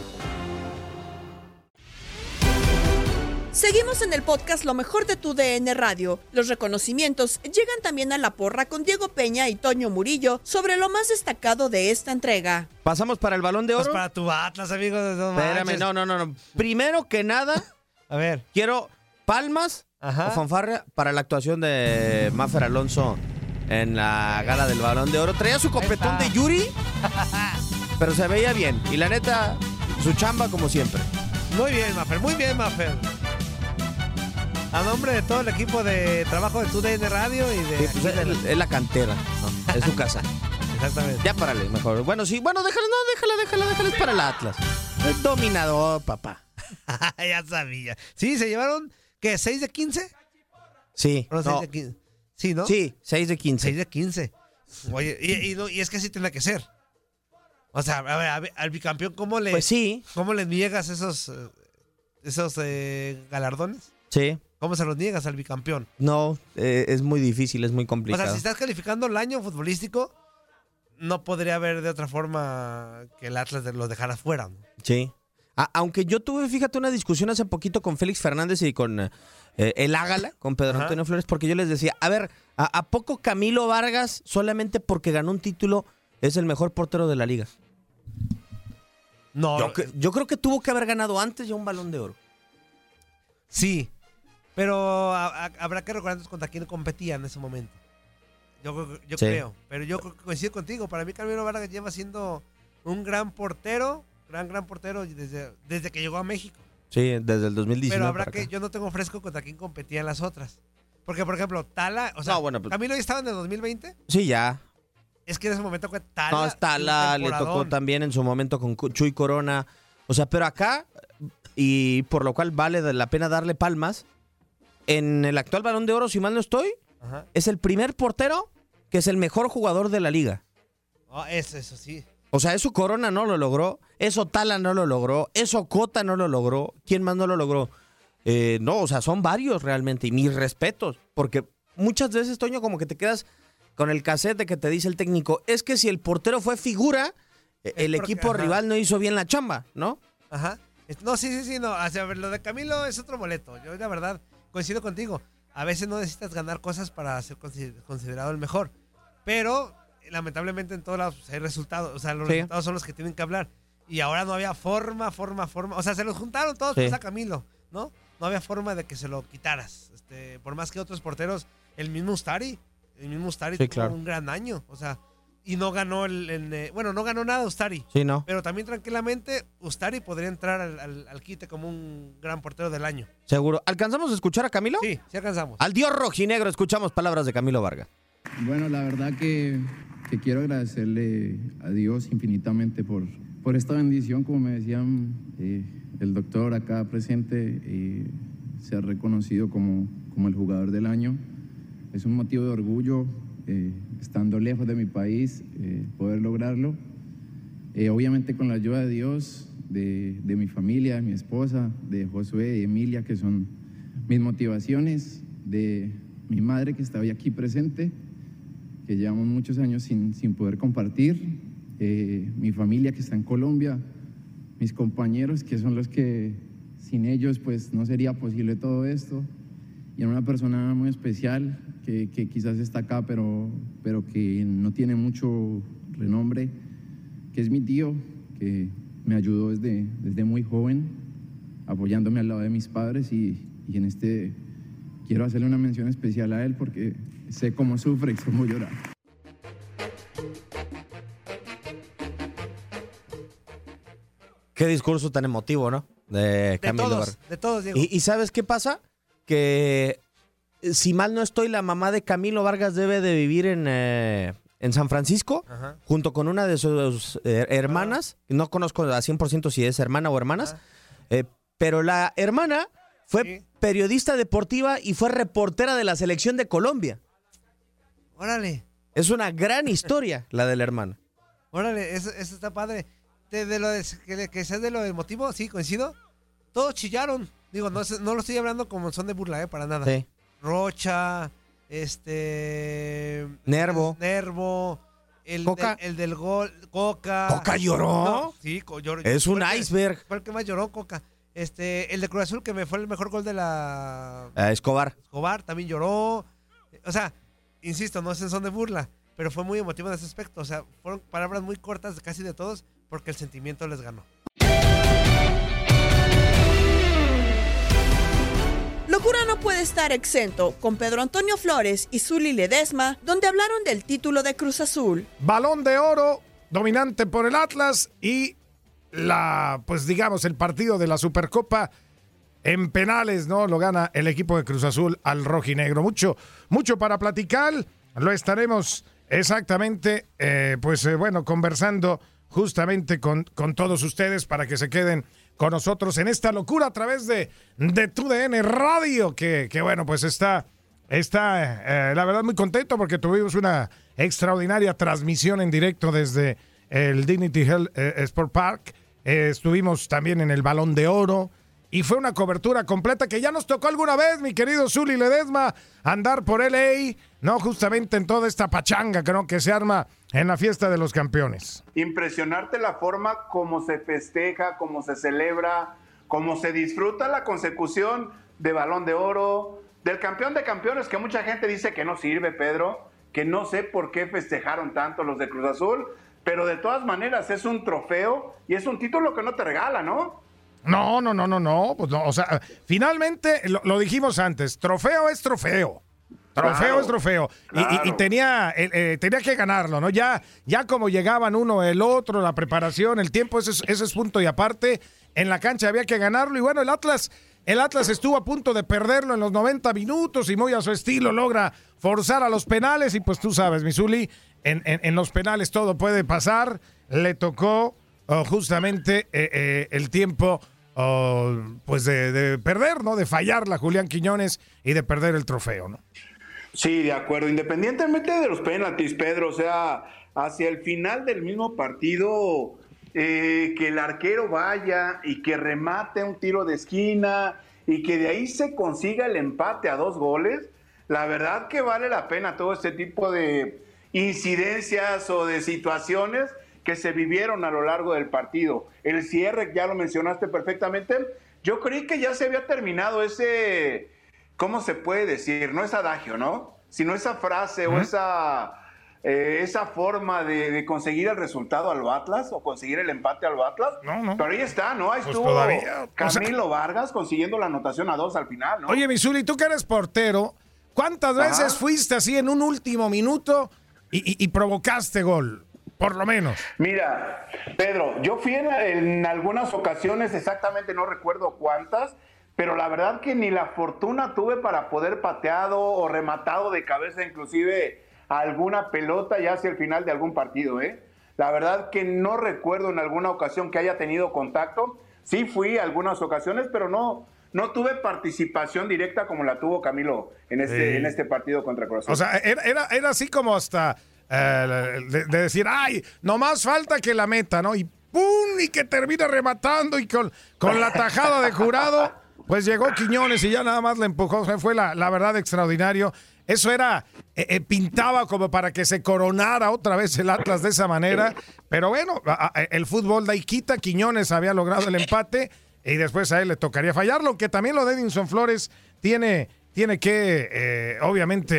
S9: Seguimos en el podcast Lo mejor de tu DN Radio. Los reconocimientos llegan también a la porra con Diego Peña y Toño Murillo sobre lo más destacado de esta entrega.
S10: ¿Pasamos para el Balón de Oro?
S6: Pues para tu Atlas, amigo.
S10: Espérame, no. Primero que nada,
S6: a ver,
S10: quiero palmas o fanfarria para la actuación de Maffer Alonso en la gala del Balón de Oro. Traía su copetón de Yuri, pero se veía bien. Y la neta, su chamba como siempre.
S6: Muy bien, Maffer. A nombre de todo el equipo de trabajo de TUDN Radio y de...
S10: Sí, pues es la cantera, ¿no? Es su casa.
S6: Exactamente.
S10: Ya párale, mejor. Bueno, sí, déjala, es para el Atlas. El dominador, papá.
S6: Ya sabía. Sí, se llevaron, ¿qué? ¿6 de 15?
S10: Sí.
S6: No, 6 de 15. Sí, ¿no?
S10: Sí, 6 de 15.
S6: 6 de 15. Oye, y es que así tiene que ser. O sea, a ver, al bicampeón, ¿cómo le...
S10: Pues sí.
S6: ¿Cómo le niegas esos galardones?
S10: Sí.
S6: ¿Cómo se los niegas al bicampeón?
S10: No, es muy difícil, es muy complicado.
S6: O sea, si estás calificando el año futbolístico, no podría haber de otra forma que el Atlas los dejara fuera, ¿no?
S10: Sí. Aunque yo tuve, fíjate, una discusión hace poquito con Félix Fernández y con el Ágala, con Pedro Antonio Flores, porque yo les decía, a ver, ¿a poco Camilo Vargas, solamente porque ganó un título, es el mejor portero de la liga?
S6: No.
S10: Yo creo que tuvo que haber ganado antes ya un Balón de Oro.
S6: Sí. Pero habrá que recordar contra quién competía en ese momento. Yo sí. Creo. Pero yo coincido contigo. Para mí Camilo Vargas lleva siendo un gran portero. Gran portero desde que llegó a México.
S10: Sí, desde el 2019.
S6: Pero habrá que... Yo no tengo fresco contra quién competía en las otras. Porque, por ejemplo, Tala... O sea, no, bueno, pues, ¿Camilo ya estaba en el 2020?
S10: Sí, ya.
S6: Es que en ese momento fue Tala.
S10: No, Tala le tocó también en su momento con Chuy Corona. O sea, pero acá, y por lo cual vale la pena darle palmas, en el actual Balón de Oro, si mal no estoy, es el primer portero que es el mejor jugador de la liga.
S6: Oh, eso sí.
S10: O sea, eso Corona no lo logró, eso Tala no lo logró, eso Cota no lo logró, ¿quién más no lo logró? No, o sea, son varios realmente, y mis respetos, porque muchas veces, Toño, como que te quedas con el cassette de que te dice el técnico, es que si el portero fue figura, el equipo rival no hizo bien la chamba, ¿no?
S6: Ajá. No, sí, no, o sea, lo de Camilo es otro boleto, yo la verdad... Coincido contigo. A veces no necesitas ganar cosas para ser considerado el mejor. Pero, lamentablemente, en todos lados hay resultados. O sea, los resultados son los que tienen que hablar. Y ahora no había forma. O sea, se los juntaron todos a Camilo, ¿no? No había forma de que se lo quitaras. Por más que otros porteros, el mismo Ustari tuvo un gran año. O sea, y no ganó no ganó nada Ustari.
S10: Sí, no.
S6: Pero también tranquilamente Ustari podría entrar al quite como un gran portero del año.
S10: Seguro. ¿Alcanzamos a escuchar a Camilo?
S6: Sí alcanzamos.
S10: Al Dios rojinegro, escuchamos palabras de Camilo Vargas.
S24: Bueno, la verdad que quiero agradecerle a Dios infinitamente por esta bendición, como me decían el doctor acá presente, ser reconocido como el jugador del año. Es un motivo de orgullo. Estando lejos de mi país, poder lograrlo. Obviamente con la ayuda de Dios, de mi familia, de mi esposa, de Josué y Emilia, que son mis motivaciones, de mi madre que está hoy aquí presente, que llevamos muchos años sin poder compartir, mi familia que está en Colombia, mis compañeros que son los que sin ellos pues no sería posible todo esto, y una persona muy especial que quizás está acá, pero que no tiene mucho renombre, que es mi tío, que me ayudó desde muy joven, apoyándome al lado de mis padres y en quiero hacerle una mención especial a él porque sé cómo sufre y cómo llora.
S10: Qué discurso tan emotivo, ¿no? De Camilo Vargas.
S6: De todos, Diego.
S10: ¿Y sabes qué pasa? Que si mal no estoy, la mamá de Camilo Vargas debe de vivir en San Francisco,
S6: Ajá.
S10: junto con una de sus hermanas. No conozco a 100% si es hermana o hermanas, pero la hermana fue periodista deportiva y fue reportera de la selección de Colombia.
S6: Órale.
S10: Es una gran historia la de la hermana.
S6: Órale, eso está padre. Que sea de lo del motivo, sí, coincido. Todos chillaron. Digo, no lo estoy hablando como son de burla, para nada.
S10: Sí.
S6: Rocha,
S10: Nervo.
S6: Coca. El del gol, Coca.
S10: ¿Coca lloró?
S6: No, sí, lloró.
S10: Es un iceberg.
S6: Fue el que más lloró, Coca. El de Cruz Azul, que me fue el mejor gol de la...
S10: Escobar
S6: también lloró. O sea, insisto, no son de burla, pero fue muy emotivo en ese aspecto. O sea, fueron palabras muy cortas casi de todos, porque el sentimiento les ganó.
S9: Locura no puede estar exento con Pedro Antonio Flores y Zuli Ledesma, donde hablaron del título de Cruz Azul.
S5: Balón de oro, dominante por el Atlas y el partido de la Supercopa en penales, ¿no? Lo gana el equipo de Cruz Azul al rojinegro. Mucho para platicar. Lo estaremos exactamente, conversando justamente con todos ustedes para que se queden con nosotros en esta locura a través de TUDN Radio, que está la verdad muy contento porque tuvimos una extraordinaria transmisión en directo desde el Dignity Health Sport Park. Estuvimos también en el Balón de Oro y fue una cobertura completa que ya nos tocó alguna vez, mi querido Zuli Ledesma, andar por LA, ¿no? Justamente en toda esta pachanga, creo que se arma en la fiesta de los campeones.
S7: Impresionarte la forma como se festeja, cómo se celebra, cómo se disfruta la consecución de Balón de Oro, del campeón de campeones, que mucha gente dice que no sirve, Pedro, que no sé por qué festejaron tanto los de Cruz Azul, pero de todas maneras es un trofeo y es un título que no te regala, ¿no?
S5: No, pues no, o sea, finalmente lo dijimos antes, trofeo es trofeo. Trofeo es trofeo. Claro. Y tenía que ganarlo, ¿no? Ya como llegaban uno, el otro, la preparación, el tiempo, ese es punto y aparte. En la cancha había que ganarlo. Y bueno, el Atlas estuvo a punto de perderlo en los 90 minutos y muy a su estilo logra forzar a los penales. Y pues tú sabes, mi Zuli, en los penales todo puede pasar. Le tocó justamente el tiempo de perder, ¿no? De fallarla a Julián Quiñones y de perder el trofeo, ¿no?
S7: Sí, de acuerdo. Independientemente de los penaltis, Pedro, o sea, hacia el final del mismo partido, que el arquero vaya y que remate un tiro de esquina y que de ahí se consiga el empate a 2 goles, la verdad que vale la pena todo este tipo de incidencias o de situaciones que se vivieron a lo largo del partido. El cierre, ya lo mencionaste perfectamente, yo creí que ya se había terminado ese... ¿Cómo se puede decir? No es adagio, ¿no? Sino esa frase o esa forma de conseguir el resultado al Atlas o conseguir el empate al Atlas.
S5: No.
S7: Pero ahí está, ¿no? Ahí
S5: pues
S7: estuvo
S5: todavía,
S7: Camilo Vargas consiguiendo la anotación a 2 al final, ¿no?
S5: Oye, Misuli, tú que eres portero, ¿cuántas veces fuiste así en un último minuto y provocaste gol? Por lo menos.
S7: Mira, Pedro, yo fui en algunas ocasiones, exactamente no recuerdo cuántas, pero la verdad que ni la fortuna tuve para poder pateado o rematado de cabeza inclusive alguna pelota ya hacia el final de algún partido, ¿eh? La verdad que no recuerdo en alguna ocasión que haya tenido contacto. Sí fui algunas ocasiones, pero no tuve participación directa como la tuvo Camilo en este partido contra Cruz Azul.
S5: O sea, era así como hasta de decir, ay, nomás falta que la meta, ¿no? Y ¡pum! Y que termina rematando y con la tajada de Jurado. Pues llegó Quiñones y ya nada más le empujó. Fue la verdad extraordinario. Eso era, pintaba como para que se coronara otra vez el Atlas de esa manera. Pero bueno, el fútbol da y quita. Quiñones había logrado el empate y después a él le tocaría fallarlo. Aunque también lo de Edinson Flores tiene que, obviamente,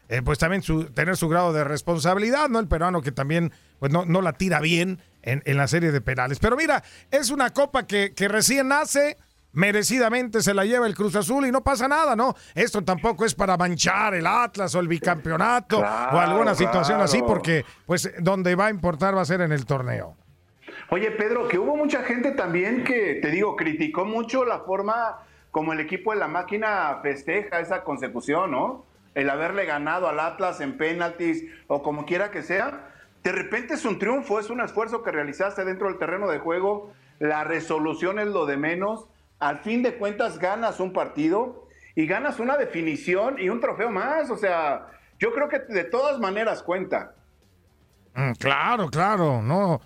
S5: pues también tener su grado de responsabilidad, ¿no? El peruano que también pues no la tira bien en la serie de penales. Pero mira, es una copa que recién nace, merecidamente se la lleva el Cruz Azul y no pasa nada, ¿no? Esto tampoco es para manchar el Atlas o el bicampeonato o alguna situación así, porque pues donde va a importar va a ser en el torneo.
S7: Oye, Pedro, que hubo mucha gente también que, te digo, criticó mucho la forma como el equipo de la máquina festeja esa consecución, ¿no? El haberle ganado al Atlas en penaltis o como quiera que sea. De repente es un triunfo, es un esfuerzo que realizaste dentro del terreno de juego. La resolución es lo de menos. Al fin de cuentas ganas un partido y ganas una definición y un trofeo más. O sea, yo creo que de todas maneras cuenta.
S5: Claro, no.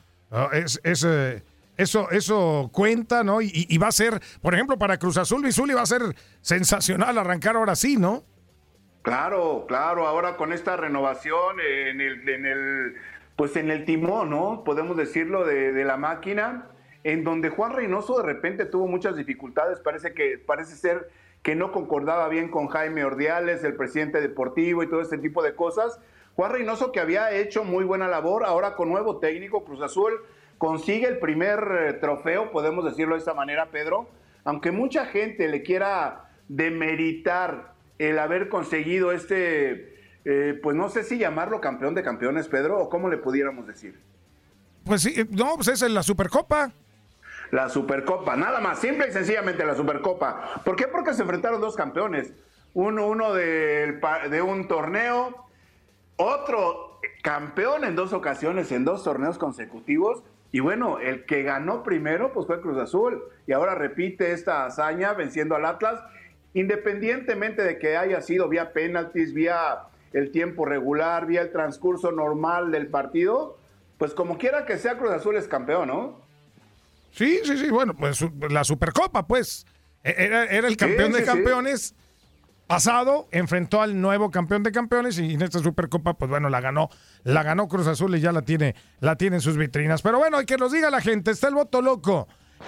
S5: Eso cuenta, ¿no? Y va a ser, por ejemplo, para Cruz Azul, Bizuli, va a ser sensacional arrancar ahora sí, ¿no?
S7: Claro, ahora con esta renovación en el timón, ¿no? Podemos decirlo, de la máquina, en donde Juan Reynoso de repente tuvo muchas dificultades, parece ser que no concordaba bien con Jaime Ordiales, el presidente deportivo y todo este tipo de cosas. Juan Reynoso, que había hecho muy buena labor, ahora con nuevo técnico, Cruz Azul consigue el primer trofeo, podemos decirlo de esta manera, Pedro, aunque mucha gente le quiera demeritar el haber conseguido pues no sé si llamarlo campeón de campeones, Pedro, o cómo le pudiéramos decir.
S5: Pues sí, no, pues es en la Supercopa.
S7: La Supercopa, nada más, simple y sencillamente la Supercopa. ¿Por qué? Porque se enfrentaron dos campeones. Uno de un torneo, otro campeón en dos ocasiones, en dos torneos consecutivos. Y bueno, el que ganó primero pues fue Cruz Azul. Y ahora repite esta hazaña venciendo al Atlas, independientemente de que haya sido vía penaltis, vía el tiempo regular, vía el transcurso normal del partido. Pues como quiera que sea, Cruz Azul es campeón, ¿no?
S5: Sí, bueno, pues la Supercopa, pues. Era el campeón de campeones pasado, enfrentó al nuevo campeón de campeones y en esta Supercopa, pues bueno, la ganó Cruz Azul y ya la tiene en sus vitrinas. Pero bueno, hay que nos diga la gente, está el voto loco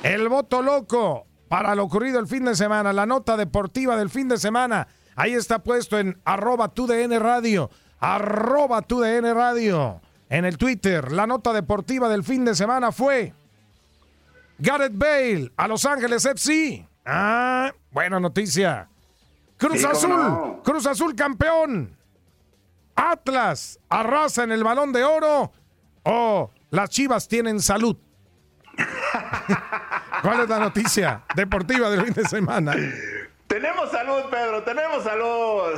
S5: para lo ocurrido el fin de semana, la nota deportiva del fin de semana. Ahí está puesto en @TUDN Radio, @TUDN Radio. En el Twitter, la nota deportiva del fin de semana fue Gareth Bale a Los Ángeles FC. Buena noticia. Cruz Azul campeón. Atlas arrasa en el Balón de Oro. Las Chivas tienen salud. ¿Cuál es la noticia deportiva del fin de semana?
S7: Tenemos salud, Pedro, tenemos salud.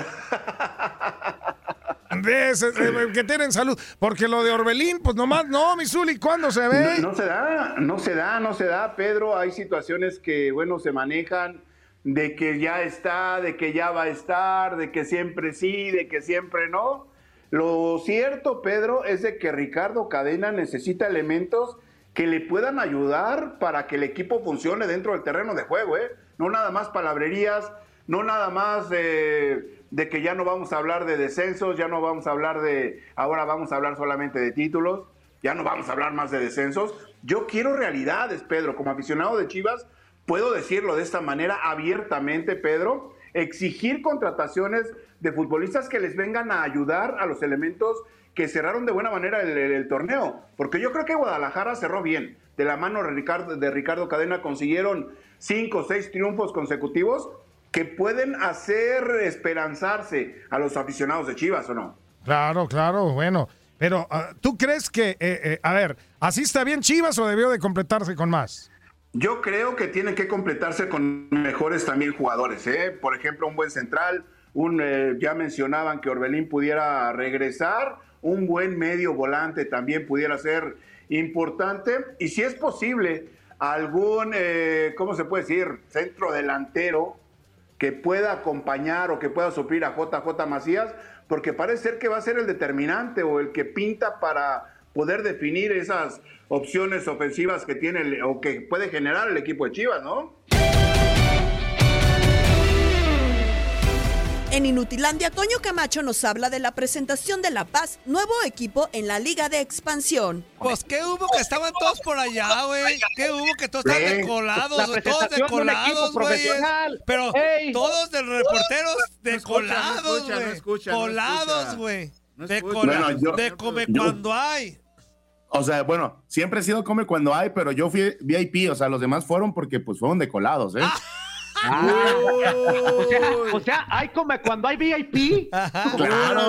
S5: Que tienen salud, porque lo de Orbelín, pues nomás no, Misuli, ¿cuándo se ve?
S7: No se da, Pedro. Hay situaciones que, bueno, se manejan de que ya está, de que ya va a estar, de que siempre sí, de que siempre no. Lo cierto, Pedro, es de que Ricardo Cadena necesita elementos que le puedan ayudar para que el equipo funcione dentro del terreno de juego, ¿eh? No nada más palabrerías, no nada más de que ya no vamos a hablar de descensos, ya no vamos a hablar ahora vamos a hablar solamente de títulos, ya no vamos a hablar más de descensos. Yo quiero realidades, Pedro, como aficionado de Chivas, puedo decirlo de esta manera abiertamente, Pedro, exigir contrataciones de futbolistas que les vengan a ayudar a los elementos que cerraron de buena manera el torneo, porque yo creo que Guadalajara cerró bien, de la mano de Ricardo Cadena consiguieron 5 o 6 triunfos consecutivos que pueden hacer esperanzarse a los aficionados de Chivas, ¿o no?
S5: Claro, bueno, pero ¿tú crees que, así está bien Chivas o debió de completarse con más?
S7: Yo creo que tiene que completarse con mejores también jugadores, ¿eh? Por ejemplo, un buen central, ya mencionaban que Orbelín pudiera regresar, un buen medio volante también pudiera ser importante, y si es posible, algún, ¿cómo se puede decir?, centro delantero que pueda acompañar o que pueda suplir a JJ Macías, porque parece ser que va a ser el determinante o el que pinta para poder definir esas opciones ofensivas que tiene o que puede generar el equipo de Chivas, ¿no?
S9: En Inutilandia, Toño Camacho nos habla de la presentación de La Paz, nuevo equipo en la Liga de Expansión.
S6: Pues qué hubo que estaban todos por allá, güey. Qué hubo que todos estaban decolados, güey. Todos decolados, güey. Pero todos de los reporteros decolados, güey. Colados, güey. De come cuando hay.
S8: O sea, bueno, siempre he sido come cuando hay, pero yo fui VIP, o sea, los demás fueron porque pues fueron decolados, ¿eh?
S11: O sea, hay como cuando hay VIP.
S8: Claro.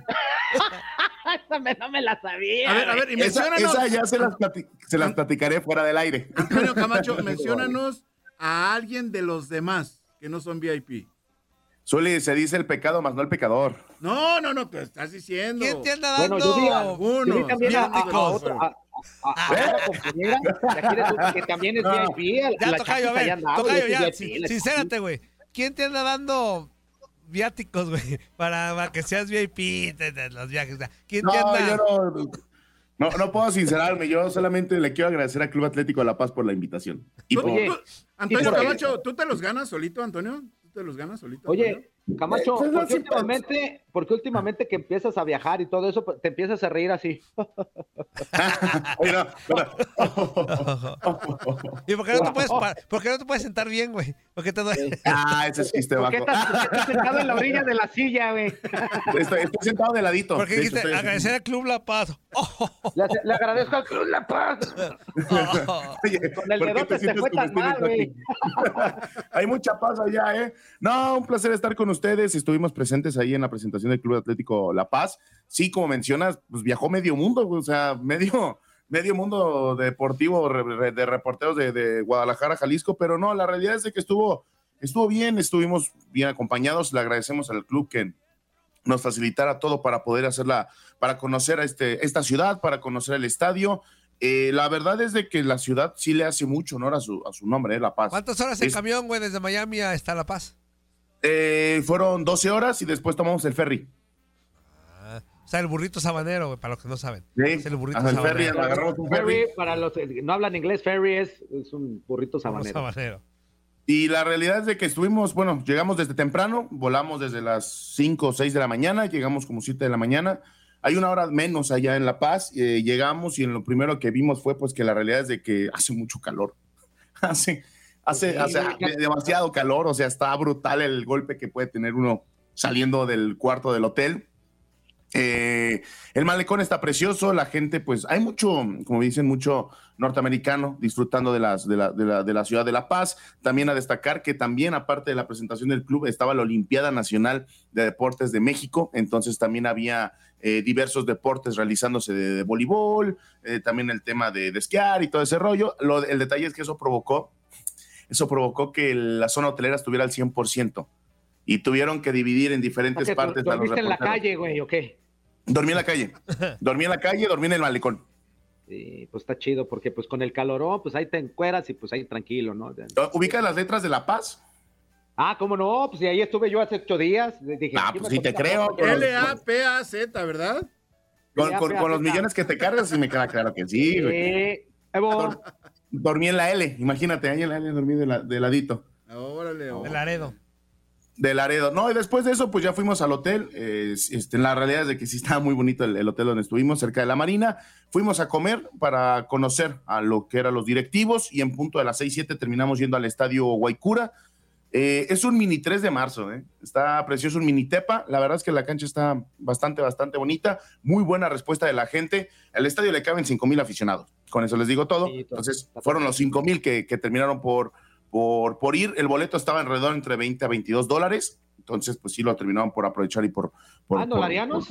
S11: No me la sabía.
S12: A ver, y menciónanos.
S8: Esa ya se las platicaré fuera del aire.
S12: Antonio Camacho, menciónanos a alguien de los demás que no son VIP.
S8: Zuli, se dice el pecado más no el pecador.
S12: No, te estás diciendo.
S6: ¿Quién te anda dando?
S11: Bueno,
S12: algunos.
S11: Yo vi también a otra compañera que también es VIP.
S6: Ya, Tocayo, ya, sincérate, güey. ¿Quién te anda dando viáticos, güey? Para que seas VIP de los viajes. ¿Quién te anda?
S8: No puedo sincerarme. Yo solamente le quiero agradecer al Club Atlético de La Paz por la invitación.
S12: Antonio Camacho, ¿tú te los ganas solito, Antonio? ¿Tú te los ganas solito?
S11: Oye, Camacho, porque últimamente que empiezas a viajar y todo eso, te empiezas a reír así.
S8: Oye, no.
S6: ¿Y por qué no te puedes sentar bien, güey? ¿Por qué te duele?
S8: Ese es chiste bajo.
S11: ¿Por qué estás sentado en la orilla de la silla, güey?
S8: Estoy sentado de ladito.
S6: Porque dijiste agradecer al Club La Paz.
S11: Le agradezco al Club La Paz.
S8: Oye,
S11: con el dedote se fue tan mal, güey.
S8: Hay mucha paz allá, ¿eh? No, un placer estar con ustedes. Estuvimos presentes ahí en la presentación del Club Atlético La Paz. Sí, como mencionas, pues viajó medio mundo, o sea, medio mundo deportivo de reporteros de Guadalajara, Jalisco, pero no, la realidad es de que estuvo bien, estuvimos bien acompañados. Le agradecemos al club que nos facilitara todo para poder para conocer a esta ciudad, para conocer el estadio. La verdad es de que la ciudad sí le hace mucho honor a su nombre, La Paz.
S6: ¿Cuántas horas en camión, güey, desde Miami hasta La Paz?
S8: Fueron 12 horas y después tomamos el ferry.
S6: O sea, el burrito sabanero, güey, para los que no saben.
S8: Sí,
S6: es el burrito
S8: sabanero.
S6: Ferry,
S8: agarramos un ferry.
S11: Para los que no hablan inglés, ferry es un burrito sabanero.
S8: Y la realidad es de que llegamos desde temprano, volamos desde las 5 o 6 de la mañana, llegamos como 7 de la mañana. Hay una hora menos allá en La Paz, llegamos y lo primero que vimos fue pues que la realidad es de que hace mucho calor. hace demasiado calor, o sea, está brutal el golpe que puede tener uno saliendo del cuarto del hotel. El malecón está precioso, la gente, pues hay mucho, como dicen, mucho norteamericano disfrutando de la ciudad de La Paz. También a destacar que también, aparte de la presentación del club, estaba la Olimpiada Nacional de Deportes de México, entonces también había diversos deportes realizándose de voleibol, también el tema de esquiar y todo ese rollo. El detalle es que eso provocó que la zona hotelera estuviera al 100%. Y tuvieron que dividir en diferentes partes.
S11: ¿Dormiste en la calle, güey, o qué?
S8: Dormí en la calle, dormí en el malecón.
S11: Sí, pues está chido, porque pues con el calorón, pues ahí te encueras y pues ahí tranquilo, ¿no?
S8: ¿Ubicas las letras de La Paz?
S11: ¿Cómo no? Pues ahí estuve yo hace 8 días. Dije,
S8: pues sí te creo.
S12: L-A-P-A-Z, ¿verdad?
S8: Con los millones que te cargas, sí me queda claro que sí, güey. Dormí en la L, imagínate, ahí en la L dormí de ladito.
S12: Órale.
S6: De Laredo.
S8: No, y después de eso, pues ya fuimos al hotel. La realidad es de que sí estaba muy bonito el hotel donde estuvimos, cerca de la Marina. Fuimos a comer para conocer a lo que eran los directivos y en punto de las 6-7 terminamos yendo al estadio Guaycura. Es un mini 3 de marzo, está precioso, un mini Tepa. La verdad es que la cancha está bastante bonita. Muy buena respuesta de la gente. Al estadio le caben 5,000 aficionados. Con eso les digo todo. Entonces, fueron los 5,000 que terminaron por ir. El boleto estaba alrededor entre $20 a $22. Entonces, pues sí lo terminaron por aprovechar y por
S11: ¿dolarianos?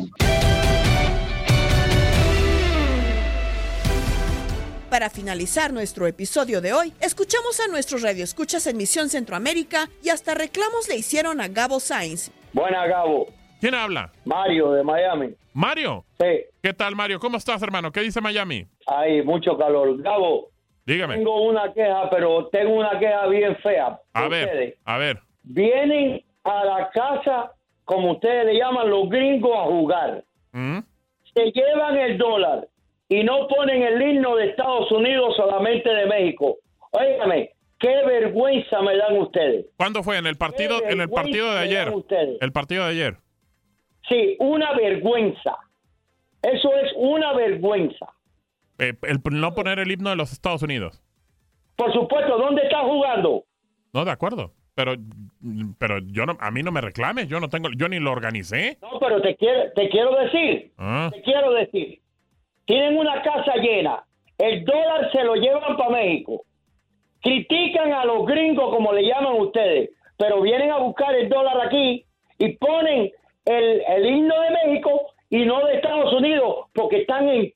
S9: Para finalizar nuestro episodio de hoy, escuchamos a nuestros radioescuchas en Misión Centroamérica y hasta reclamos le hicieron a Gabo Sainz.
S15: Buena, Gabo.
S25: ¿Quién habla?
S15: Mario, de Miami.
S25: ¿Mario?
S15: Sí.
S25: ¿Qué tal, Mario? ¿Cómo estás, hermano? ¿Qué dice Miami?
S15: Hay mucho calor. Gabo,
S25: dígame.
S15: Tengo una queja bien fea.
S25: A ver.
S15: Vienen a la casa, como ustedes le llaman, los gringos a jugar. Se llevan el dólar y no ponen el himno de Estados Unidos, solamente de México. Óigame, qué vergüenza me dan ustedes.
S25: ¿Cuándo fue? En el partido de ayer. El partido de ayer.
S15: Sí, una vergüenza. Eso es una vergüenza.
S25: El no poner el himno de los Estados Unidos.
S15: Por supuesto, ¿dónde están jugando?
S25: No, de acuerdo. Pero yo no, a mí no me reclames, yo ni lo organicé.
S15: No, pero te quiero decir, tienen una casa llena, el dólar se lo llevan para México, critican a los gringos como le llaman ustedes, pero vienen a buscar el dólar aquí y ponen el himno de México y no de Estados Unidos, porque están en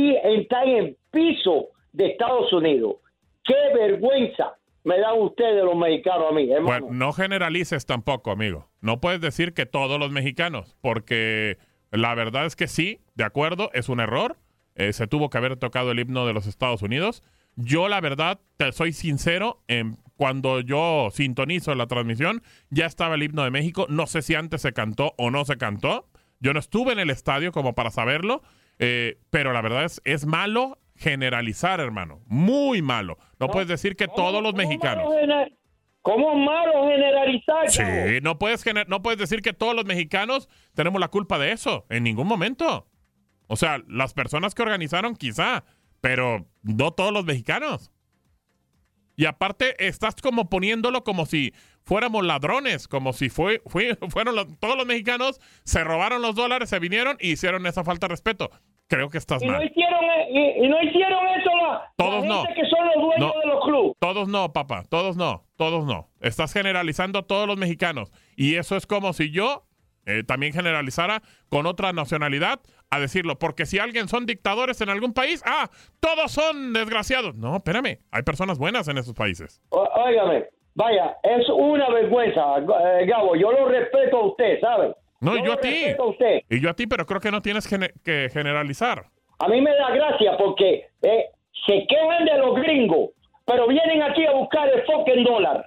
S15: piso de Estados Unidos. ¡Qué vergüenza me dan ustedes los mexicanos a mí, hermano!
S25: Bueno, no generalices tampoco, amigo. No puedes decir que todos los mexicanos, porque la verdad es que sí, de acuerdo, es un error. Se tuvo que haber tocado el himno de los Estados Unidos. Yo, la verdad, te soy sincero, cuando yo sintonizo la transmisión, ya estaba el himno de México. No sé si antes se cantó o no se cantó. Yo no estuve en el estadio como para saberlo, pero la verdad es malo generalizar, hermano. Muy malo. No puedes decir que todos los mexicanos.
S15: ¿Cómo es malo generalizar?
S25: Sí, no puedes decir que todos los mexicanos tenemos la culpa de eso. En ningún momento. O sea, las personas que organizaron quizá, pero no todos los mexicanos. Y aparte estás como poniéndolo como si fuéramos ladrones, como si fueron todos los mexicanos, se robaron los dólares, se vinieron y hicieron esa falta de respeto. Creo que estás mal.
S15: No hicieron eso
S25: todos
S15: la
S25: no.
S15: gente que son los dueños de los clubes.
S25: Todos no, papá, todos no. Estás generalizando a todos los mexicanos. Y eso es como si yo también generalizara con otra nacionalidad a decirlo. Porque si alguien son dictadores en algún país, todos son desgraciados. No, espérame, hay personas buenas en esos países.
S15: Óigame, vaya, es una vergüenza, Gabo. Yo lo respeto a usted, ¿sabe?
S25: No, yo a ti. Y yo a ti, pero creo que no tienes que generalizar.
S15: A mí me da gracia porque se quejan de los gringos, pero vienen aquí a buscar el fucking dólar.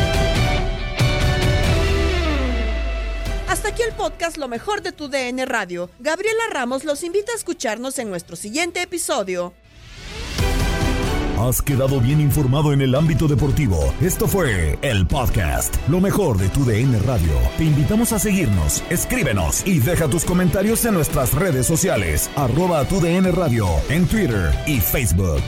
S9: Hasta aquí el podcast Lo Mejor de tu DN Radio. Gabriela Ramos los invita a escucharnos en nuestro siguiente episodio.
S1: Has quedado bien informado en el ámbito deportivo. Esto fue el podcast Lo Mejor de tu DN Radio. Te invitamos a seguirnos, escríbenos y deja tus comentarios en nuestras redes sociales. @TUDN Radio en Twitter y Facebook.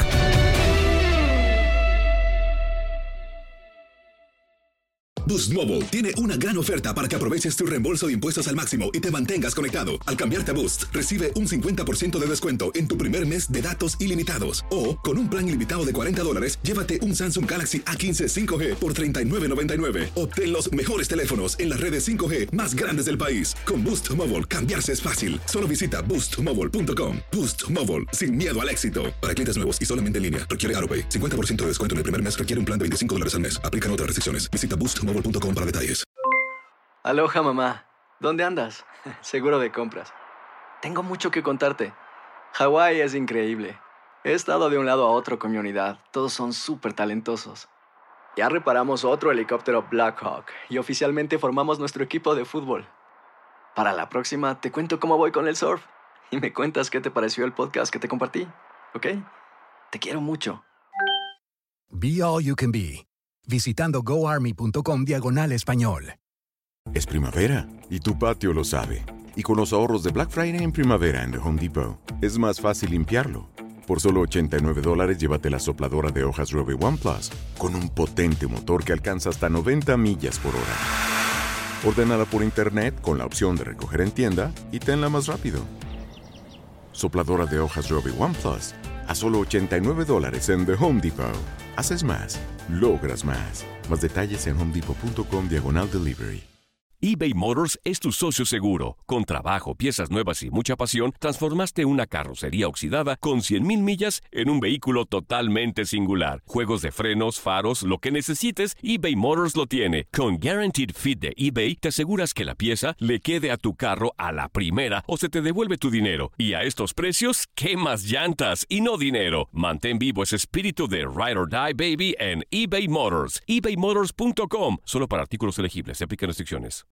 S16: Boost Mobile tiene una gran oferta para que aproveches tu reembolso de impuestos al máximo y te mantengas conectado. Al cambiarte a Boost, recibe un 50% de descuento en tu primer mes de datos ilimitados. O, con un plan ilimitado de $40, llévate un Samsung Galaxy A15 5G por $39.99. Obtén los mejores teléfonos en las redes 5G más grandes del país. Con Boost Mobile, cambiarse es fácil. Solo visita boostmobile.com. Boost Mobile, sin miedo al éxito. Para clientes nuevos y solamente en línea, requiere AutoPay. 50% de descuento en el primer mes requiere un plan de $25 al mes. Aplican otras restricciones. Visita boostmobile.com para detalles.
S17: Aloha, mamá. ¿Dónde andas? Seguro de compras. Tengo mucho que contarte. Hawái es increíble. He estado de un lado a otro con mi unidad. Todos son súper talentosos. Ya reparamos otro helicóptero Blackhawk y oficialmente formamos nuestro equipo de fútbol. Para la próxima te cuento cómo voy con el surf y me cuentas qué te pareció el podcast que te compartí, ¿ok? Te quiero mucho.
S18: Be All You Can Be. Visitando goarmy.com/español.
S4: Es primavera y tu patio lo sabe. Y con los ahorros de Black Friday en primavera en The Home Depot, es más fácil limpiarlo. Por solo $89 llévate la sopladora de hojas Robe One Plus con un potente motor que alcanza hasta 90 millas por hora. Ordénala por internet con la opción de recoger en tienda y tenla más rápido. Sopladora de hojas Robe One Plus a solo $89 en The Home Depot. Haces más, logras más. Más detalles en homedepot.com/delivery.
S19: eBay Motors es tu socio seguro. Con trabajo, piezas nuevas y mucha pasión, transformaste una carrocería oxidada con 100,000 millas en un vehículo totalmente singular. Juegos de frenos, faros, lo que necesites, eBay Motors lo tiene. Con Guaranteed Fit de eBay, te aseguras que la pieza le quede a tu carro a la primera o se te devuelve tu dinero. Y a estos precios, ¿qué más llantas y no dinero? Mantén vivo ese espíritu de Ride or Die, baby, en eBay Motors. ebaymotors.com. Solo para artículos elegibles. Se aplican restricciones.